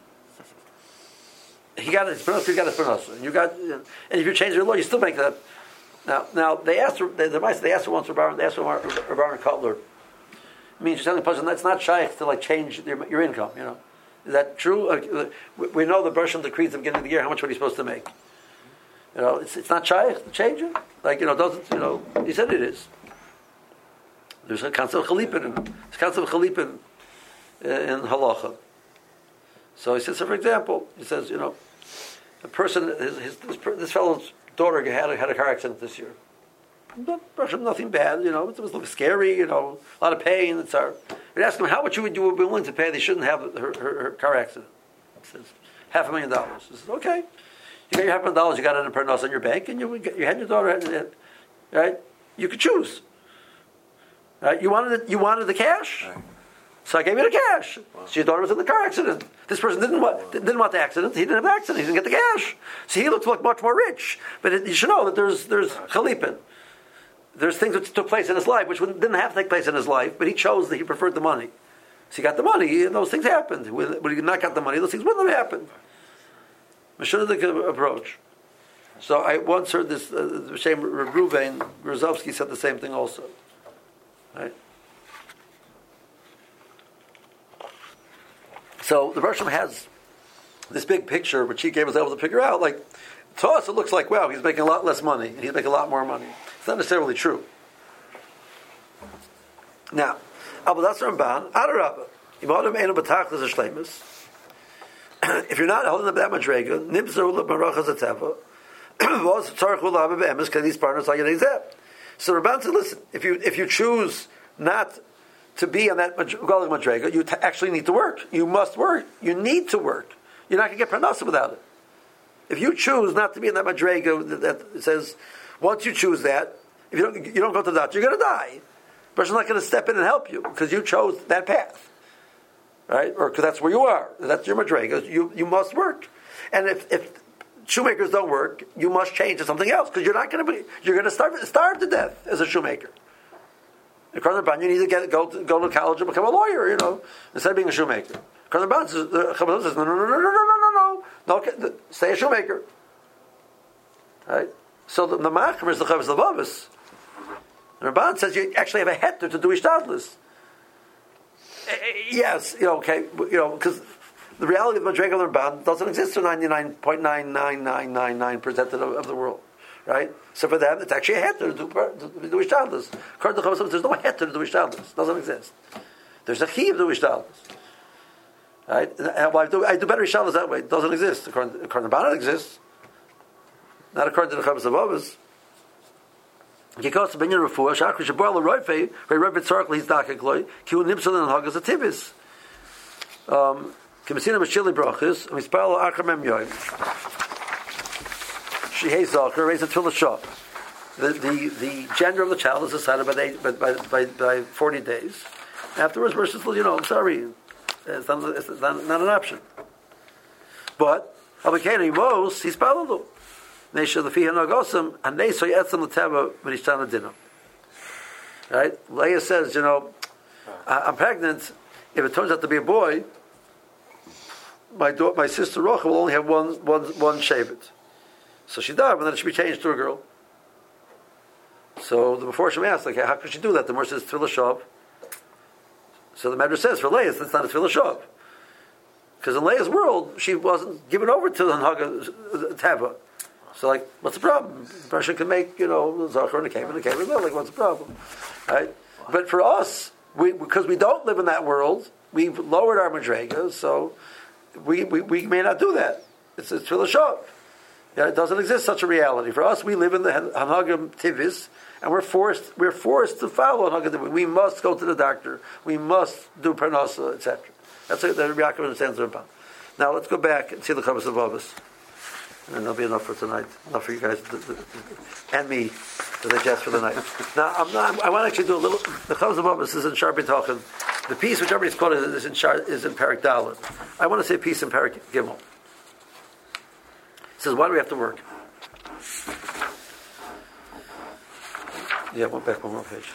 He got his pronosa. And if you change your law, you still make that. Now they asked they asked once Rabban Kotler. I mean, you're telling the person that's not shaykh to like change your income. Is that true? We know the Bershom decrees at the beginning of the year how much what he's supposed to make. It's not shaykh to change it. He said it is. There's a concept of chalipin. There's a concept of chalipin in halacha. So he says, so for example, he says, a person, this fellow's daughter had a car accident this year. Nothing bad, it was a little scary, a lot of pain. We asked him, how much would you be willing to pay? They shouldn't have her car accident. He says, $500,000. He says, okay. You got your $500,000, you got it in a parnos on your bank, and you had your daughter, right? You could choose. Right? You wanted the cash? Right. So I gave you the cash. Wow. So your daughter was in the car accident. This person didn't want the accident. He didn't have the accident. He didn't get the cash. So he looked much more rich. But you should know that there's chalipin. There's things that took place in his life which didn't have to take place in his life, but he chose that he preferred the money. So he got the money, and those things happened. When he not got the money, those things wouldn't have happened. Mashunadik approach. So I once heard this, the same Reuven Grozovsky said the same thing also. Right? So the Rosham has this big picture, which he was able to figure out. Like, to us, it looks like, wow, he's making a lot less money, and he's making a lot more money. It's not necessarily true. Now, Abu Das Ramban, Adarabba, if you're not holding up that madrega, Nibzur Barachas Ateva, so Ramban said, listen, if you choose not to be on that madrega, you actually need to work. You must work. You need to work. You're not going to get pranasa without it. If you choose not to be in that madrega that says, once you choose that, if you don't go to the doctor, you're going to die. The person's not going to step in and help you because you chose that path, right? Or because that's where you are. That's your madrega. You must work. And if shoemakers don't work, you must change to something else because you're going to starve to death as a shoemaker. According to Ramban, you need to go to college and become a lawyer, instead of being a shoemaker. According to Ramban says, no, stay a shoemaker. Right? So the machmer is the Chavos Levavos. The Ramban says you actually have a heter to do ishtadlus. Yes, because the reality of the Madrega of the Ramban doesn't exist for 99.99999% of the world. Right? So for them, it's actually a heter to do ishtadlus. According to the Chavos, there's no heter to do ishtadlus. It doesn't exist. There's a chi to do ishtadlus. Right? And I do better ishtadlus that way. It doesn't exist. According to Ramban, it exists. Not according to the Chavos Levavos. Because the binyan refuah, shakri shabar l'roifei, v'roifei tzarek l'hizdakek ki hu nimshal in hagas ativis. K'mesina b'shili brachis, v'mispal l'achar mem yoyim. Shehei zalker, raise a tefillah shop. The gender of the child is decided by 40 days. Afterwards, versus, I'm sorry, it's not an option. But, Abakeni Mos, he's Palalu. Nesha the Fiha Nagosam, and they say Etzam Lateva when he's trying to dinner. Right? Leah says, I'm pregnant. If it turns out to be a boy, my sister Rocha will only have one Shevet. So she died, but then it should be changed to a girl. So the Meforshim asked, how could she do that? The Mor says Tefillah Shav. So the Medrash says for Leah, it's not a Tefillah Shav. Because in Leah's world, she wasn't given over to the Hanhaga Teva. So, what's the problem? The person can make, Zachar and a cave, what's the problem? Right? But for us, because we don't live in that world, we've lowered our madrega, so we may not do that. It's Tefillah Shav. It doesn't exist such a reality. For us, we live in the Hanhagam Tivis, and we're forced to follow Hanhagam Tivis. We must go to the doctor. We must do Parnasa, etc. That's what the Rabbi Yaakov understands the Ramban. Now, let's go back and see the Chavos Levavos. And there'll be enough for tonight. Enough for you guys and me to digest for the night. Now, I want to actually do a little. The Chavos Levavos is in Shar B'Tochen. The piece which everybody's quoted is in Parak Dalet. I want to say a piece in Parak Gimel. It says, why do we have to work? Yeah, back one more page.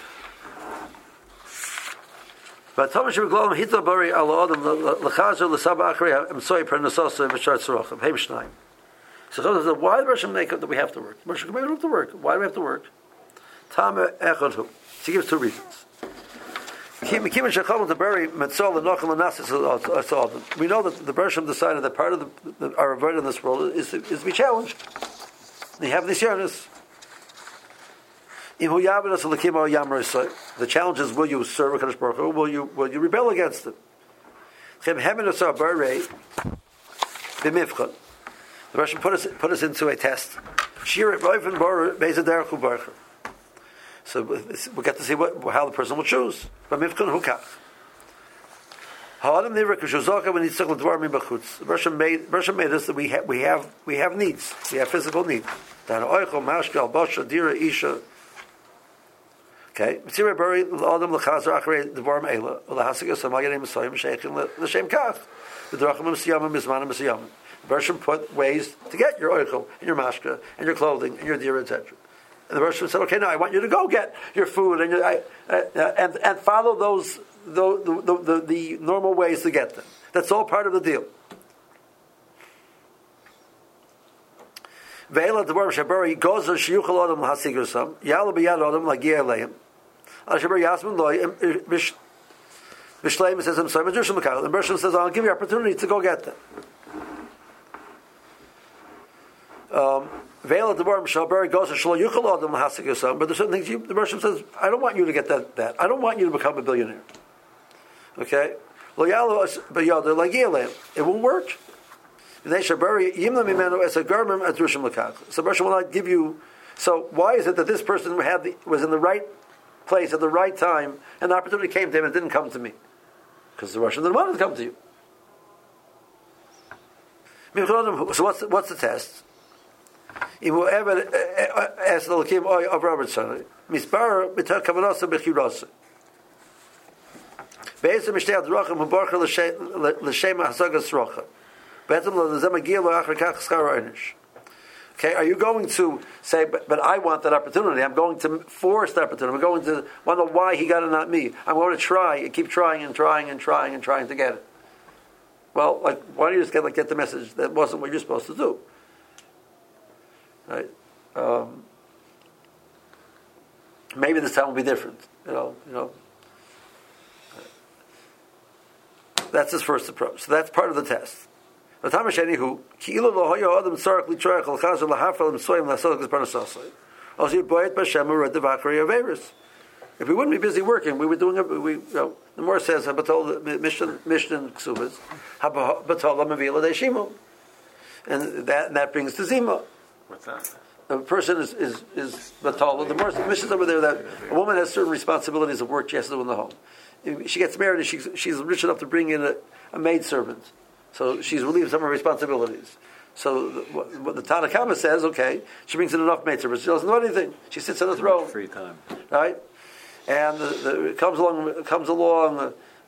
But Thomas Shemiglolim Hita Bari Ala Adam L'Chazer L'Saba Achrei Emsoi Pernasosa V'Shar Tzorachim Heim Shnayim. So why the Rosh make it that we have to work? Rosh Hashanah have to work. Why do we have to work? Tama Echad. She gives two reasons. We know that the Bershom decided that part of our avoid in this world is to be challenged. They have this yearness. The challenge is: will you serve Hakadosh Baruch Hu? Will you rebel against it? The Russian put us into a test. So we get to see how the person will choose. The Russian made us that we have needs. We have physical needs. Okay. The Bershom put ways to get your oichel and your mashka and your clothing and your deer, etc. And the Bershom said, "Okay, now I want you to go get your food and and follow those the normal ways to get them. That's all part of the deal." Ve'ela Devar Shabari goes to Shiyuchal Adam Hasigrasam, Yala Biyad Adam Lagia Aleim, Al Shabari Yasmin Loy, Bishleim says, I'm sorry, Medrashim Makal. And Bershom says, I'll give you opportunity to go get them. Ve'ela Devar Shabari goes to Shlo Yuchal Adam Hasigrasam, but there's certain things the Bershom says, I don't want you to get that. I don't want you to become a billionaire. Okay? Lo Yala Biyad Lagia Aleim. It won't work. So Bershom will not give you. So why is it that this person was in the right place at the right time, and the opportunity came to him and didn't come to me? Because the Russian didn't want it to come to you. So what's the test? If we ever ask the Lakim of Robertson, Mispar b'tar kavanasa b'chirasa. Be'ezim mishtei adrachim u'barcha l'shem hasagas rocha. Okay, are you going to say, but I want that opportunity? I'm going to force that opportunity. I'm going to wonder why he got it, not me. I'm going to try and keep trying and trying and trying and trying to get it. Well, why don't you just get the message that wasn't what you're supposed to do? Right? Maybe this time will be different. You know. That's his first approach. So that's part of the test. If we wouldn't be busy working, we were doing it. The Mor says, Mishnah Ksubas, and that brings to Zima. What's that? A person is Batala. The Mor Mishnah's over there that a woman has certain responsibilities of work she has to do in the home. If she gets married and she's rich enough to bring in a maidservant. So she's relieved some of her responsibilities. So what the Tanna Kama says, okay, she brings in enough maidservants. She doesn't know anything. She sits on the throne. Free time. Right? And it comes along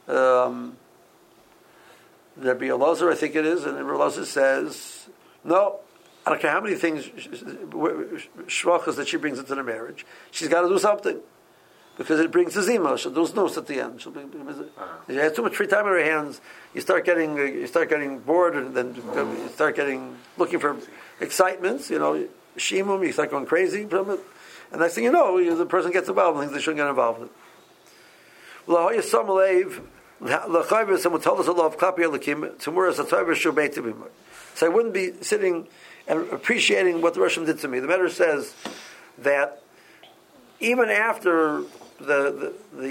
Rabbi Elazar, I think it is, and Rabbi Elazar says, no, I don't care how many things, shvachas that she brings into the marriage, she's got to do something. Because it brings a zima. She'll do snus at the end. She has too much free time in her hands. You start getting bored, and then you start looking for excitements. Shimum. You start going crazy from it, and next thing you know, the person gets involved in things they shouldn't get involved in. So I wouldn't be sitting and appreciating what the Russian did to me. The Medrash says that even after the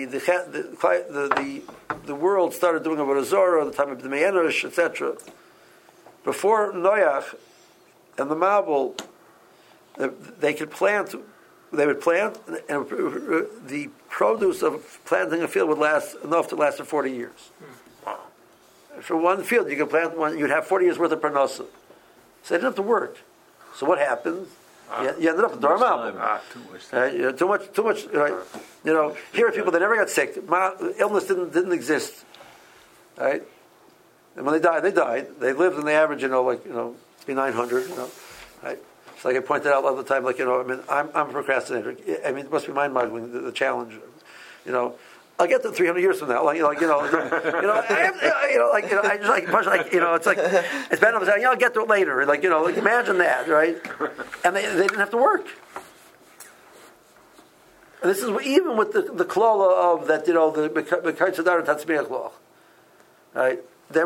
world started doing Avodah Zarah, the time of the Me'enosh, etc. Before Noach and the Mabul, they would plant, and the produce of planting a field would last enough to last for 40 years. Wow. For one field, you could plant one, you'd have 40 years worth of parnasa. So they didn't have to work. So what happens? You ended up with Dharma. Too much. Right? Here are people that never got sick. Illness didn't exist. Right? And when they died. They lived in the average, it's be 900. Right? It's like I pointed out all the time. I'm a procrastinator. It must be mind-boggling the challenge. I'll get to 300 years from now. It's bad enough saying, I'll get to it later. Imagine that, right? And they didn't have to work. And this is even with the klola of that, the B'kayt Sadar and Tatzmiach Loch. Right? They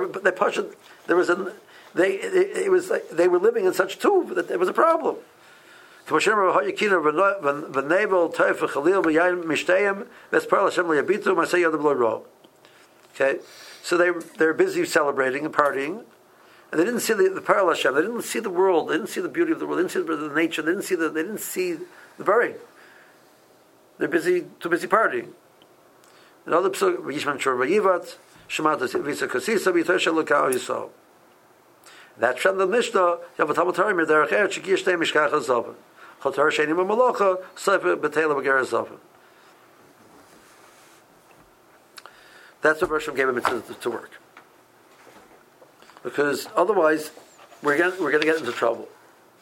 were living in such tuv that there was a problem. Okay, so they're busy celebrating and partying, and they didn't see the Paral Hashem. They didn't see the world. They didn't see the beauty of the world. They didn't see the nature. They didn't see the burying. They're too busy partying. Another psuk, that's from the Mishnah. That's what Bershom gave him to work, because otherwise we're going to get into trouble.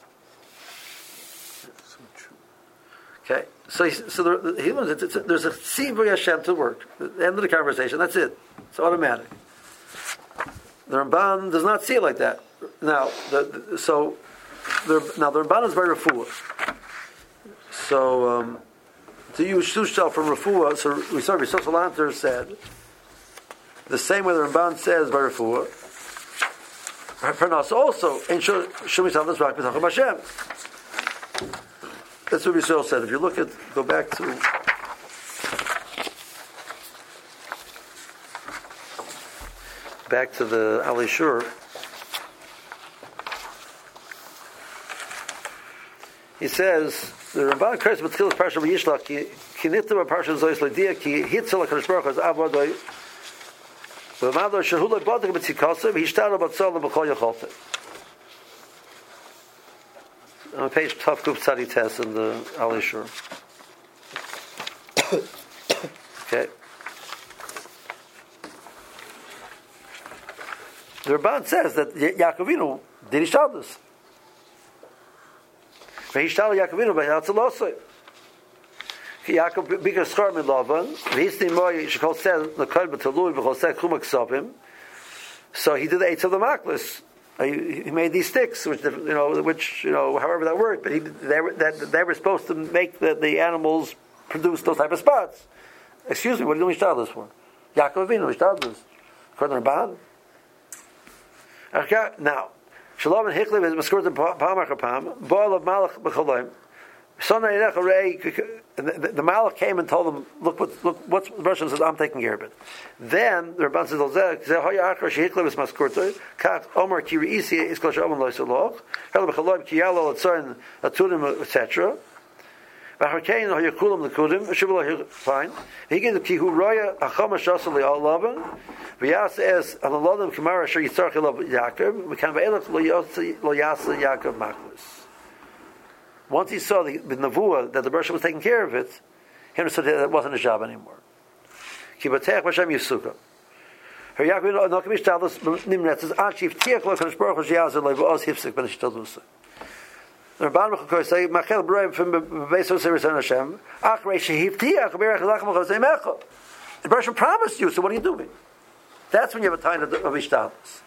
Okay, so there's a Sivu Hashem to work. The end of the conversation. That's it. It's automatic. The Ramban does not see it like that. Now, so now the Ramban is by Refuah. So to use Shushal from Refuah, so we saw Rishosh Lanter said the same way the Ramban says by Refuah. Pernas also in Shumis Alas Rak B'Tacham Hashem. That's what Rishosh said. If you look at, go back to. Back to the Ali Shur. He says the Ramban curse with Tchilas Parsha V'Yishlach ki nitzu Parsha Zois L'Dia ki hitzel HaKadosh Baruch Hu as Avodah v'Mador Shehu L'Bodik B'Tzikasav Hishtara B'Tzol B'Chol Yacholtev. On page Tav Kuf Tzadi Tes in the Ali Shur. Okay. The Ramban says that Yaakov Avinu did Hishtadlus. V'Hishtadlu Yaakov Avinu b'Yatzalosei. Yaakov b'Ikar Schar Min Lavan v'Hisni Moy Shekol Seh L'Kol B'Talui V'Chol Seh Chuma Ksavim. So he did the eights of the Maklis. He made these sticks, which however that worked, but they were supposed to make the animals produce those type of spots. Excuse me, what are you doing Hishtadlus for? Yaakov Avinu Hishtadlus. According to Ramban. Now, Shalom and Hiklev is Maskur to Pam, Boil of Malach B'Choloim. The Malach came and told him, look what's the Russian says, I'm taking care of it. Then the Rabban says, Hoya Akra Shehiklev is Maskur, Kat Omar Kiri Isi is Kosh Oman Loisaloch, Hela B'Choloim Kiyalo Latzoin Aturim, etc. V'harkein Hoyakulam L'Kudim, Shubala fine. He gave the Kihu Roya Achama Shasal Li'al Lavan, V'yas es Alaladam Kamara Asher Yitzarch Elav Yaakov, V'kan V'elach Lo Yasa Yaakov Maklis. Once he saw the Nevuah that the Bershah was taking care of it, he understood that wasn't a job anymore. Kibatech Vashem Yisuka. Her Yaakov no Kamish Tavlos Nimnetzes Achiv Tiach Lo Kadosh Baruch Hu Shiazir Lo V'oz Hifsik Ben Hishtadlusa. The Ramban Mechukor say Machel B'Roim from Beis Hosei Hashem Achrei Shehivtiach Berach Lachem Chosei Mecho. The Bershah promised you, so what are you doing? That's when you have a time of Hishtadlus.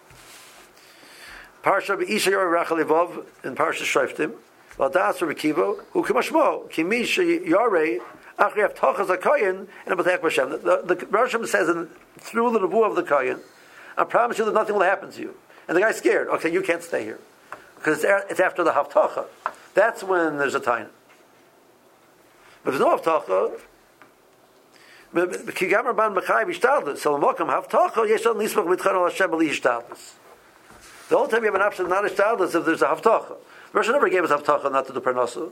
Parsha B'Isha Yor Rachel Livov in Parsha Shoftim. Valdas Rabbi Kiva, who Kimashmo, Kimish Yare, Achrei Avtochas HaKoyin, and B'Tech Hashem. The Rosham says through the Nevuah of the Koyin, I promise you that nothing will happen to you. And the guy's scared. Okay, you can't stay here. Because it's after the Havtocha. That's when there's a time. But if there's no Havtocha, the only time you have an option of not Hishtadlus is if there's a Havtocha. Russia never gave us Havtocha not to do Parnasa.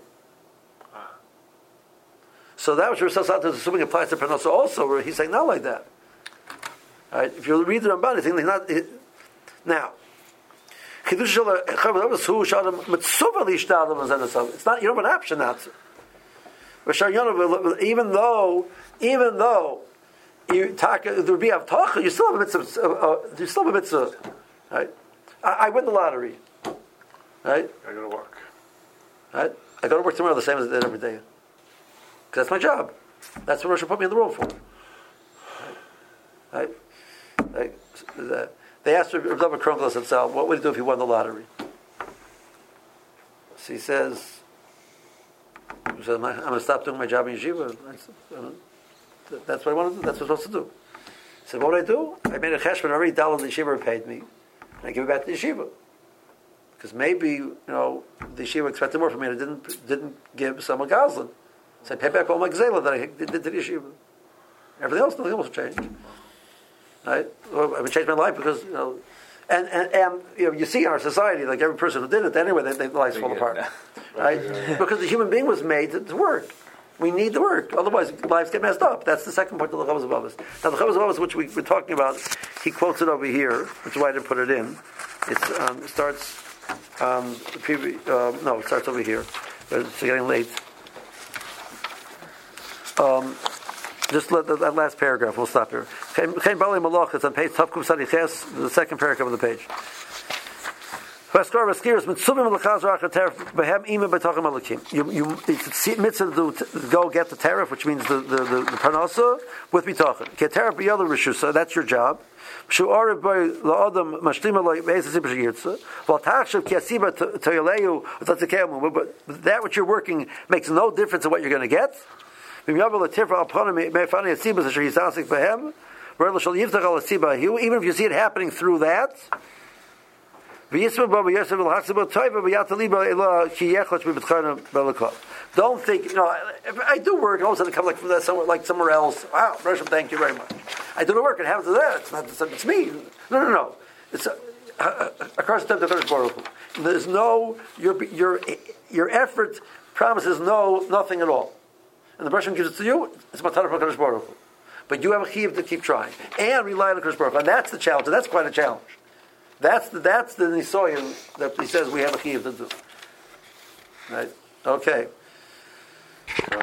So that which Rosh Hashanah is assuming applies to Parnasa also, where he's saying not like that. All right? If you read the Ramban, you think not. Now, it's not, you don't have an option not to. Even though you talk, there would be Havtocha, you still have a mitzvah. Right? I win the lottery. Right? I go to work. Right? I go to work tomorrow the same as I did every day. Because that's my job. That's what Rosh put me in the room for. Right? They asked Rav David Kronkel himself, what would he do if he won the lottery? So he says, I'm going to stop doing my job in yeshiva. That's what I want to do. That's what I'm supposed to do. He said, what would I do? I made a cheshbon every dollar the yeshiva paid me, and I give it back to the yeshiva. Because maybe, the yeshiva expected more from me, and I didn't give some Goslin. So I paid back all my gzela that I did to the yeshiva. Everything else, nothing else will change. Right? Well, I would change my life because, and you see in our society, like every person who did it, anyway, their lives fall apart. Right? Because the human being was made to work. We need to work, otherwise lives get messed up. That's the second part of the Chavos Avos. Now the Chavos Avos, which we were talking about, he quotes it over here, which is why I didn't put it in. It starts. It starts over here. But it's getting late. Just let that last paragraph. We'll stop here. It's on page Tavkum Sadiches, the second paragraph of the page. It's mitzvah to go get the tariff, which means the parnasa with bitachon. Get tariff b'yada rishusa. That's your job. But that which you're working makes no difference in what you're going to get. Even if you see it happening through that. Don't think, if I do work, all of a sudden it comes from that somewhere else. Wow, Rasham, thank you very much. I do the work, it happens to that. It's me. No. It's across the Baruch Hu. There's no, your effort promises nothing at all. And the Rasham gives it to you, it's Matana from Kadosh Baruch Hu. But you have a chiyuv to keep trying. And rely on Kadosh Baruch Hu. And that's the challenge, and that's quite a challenge. That's the nisoyim that he says we have a chiyuv to do. Right? Okay.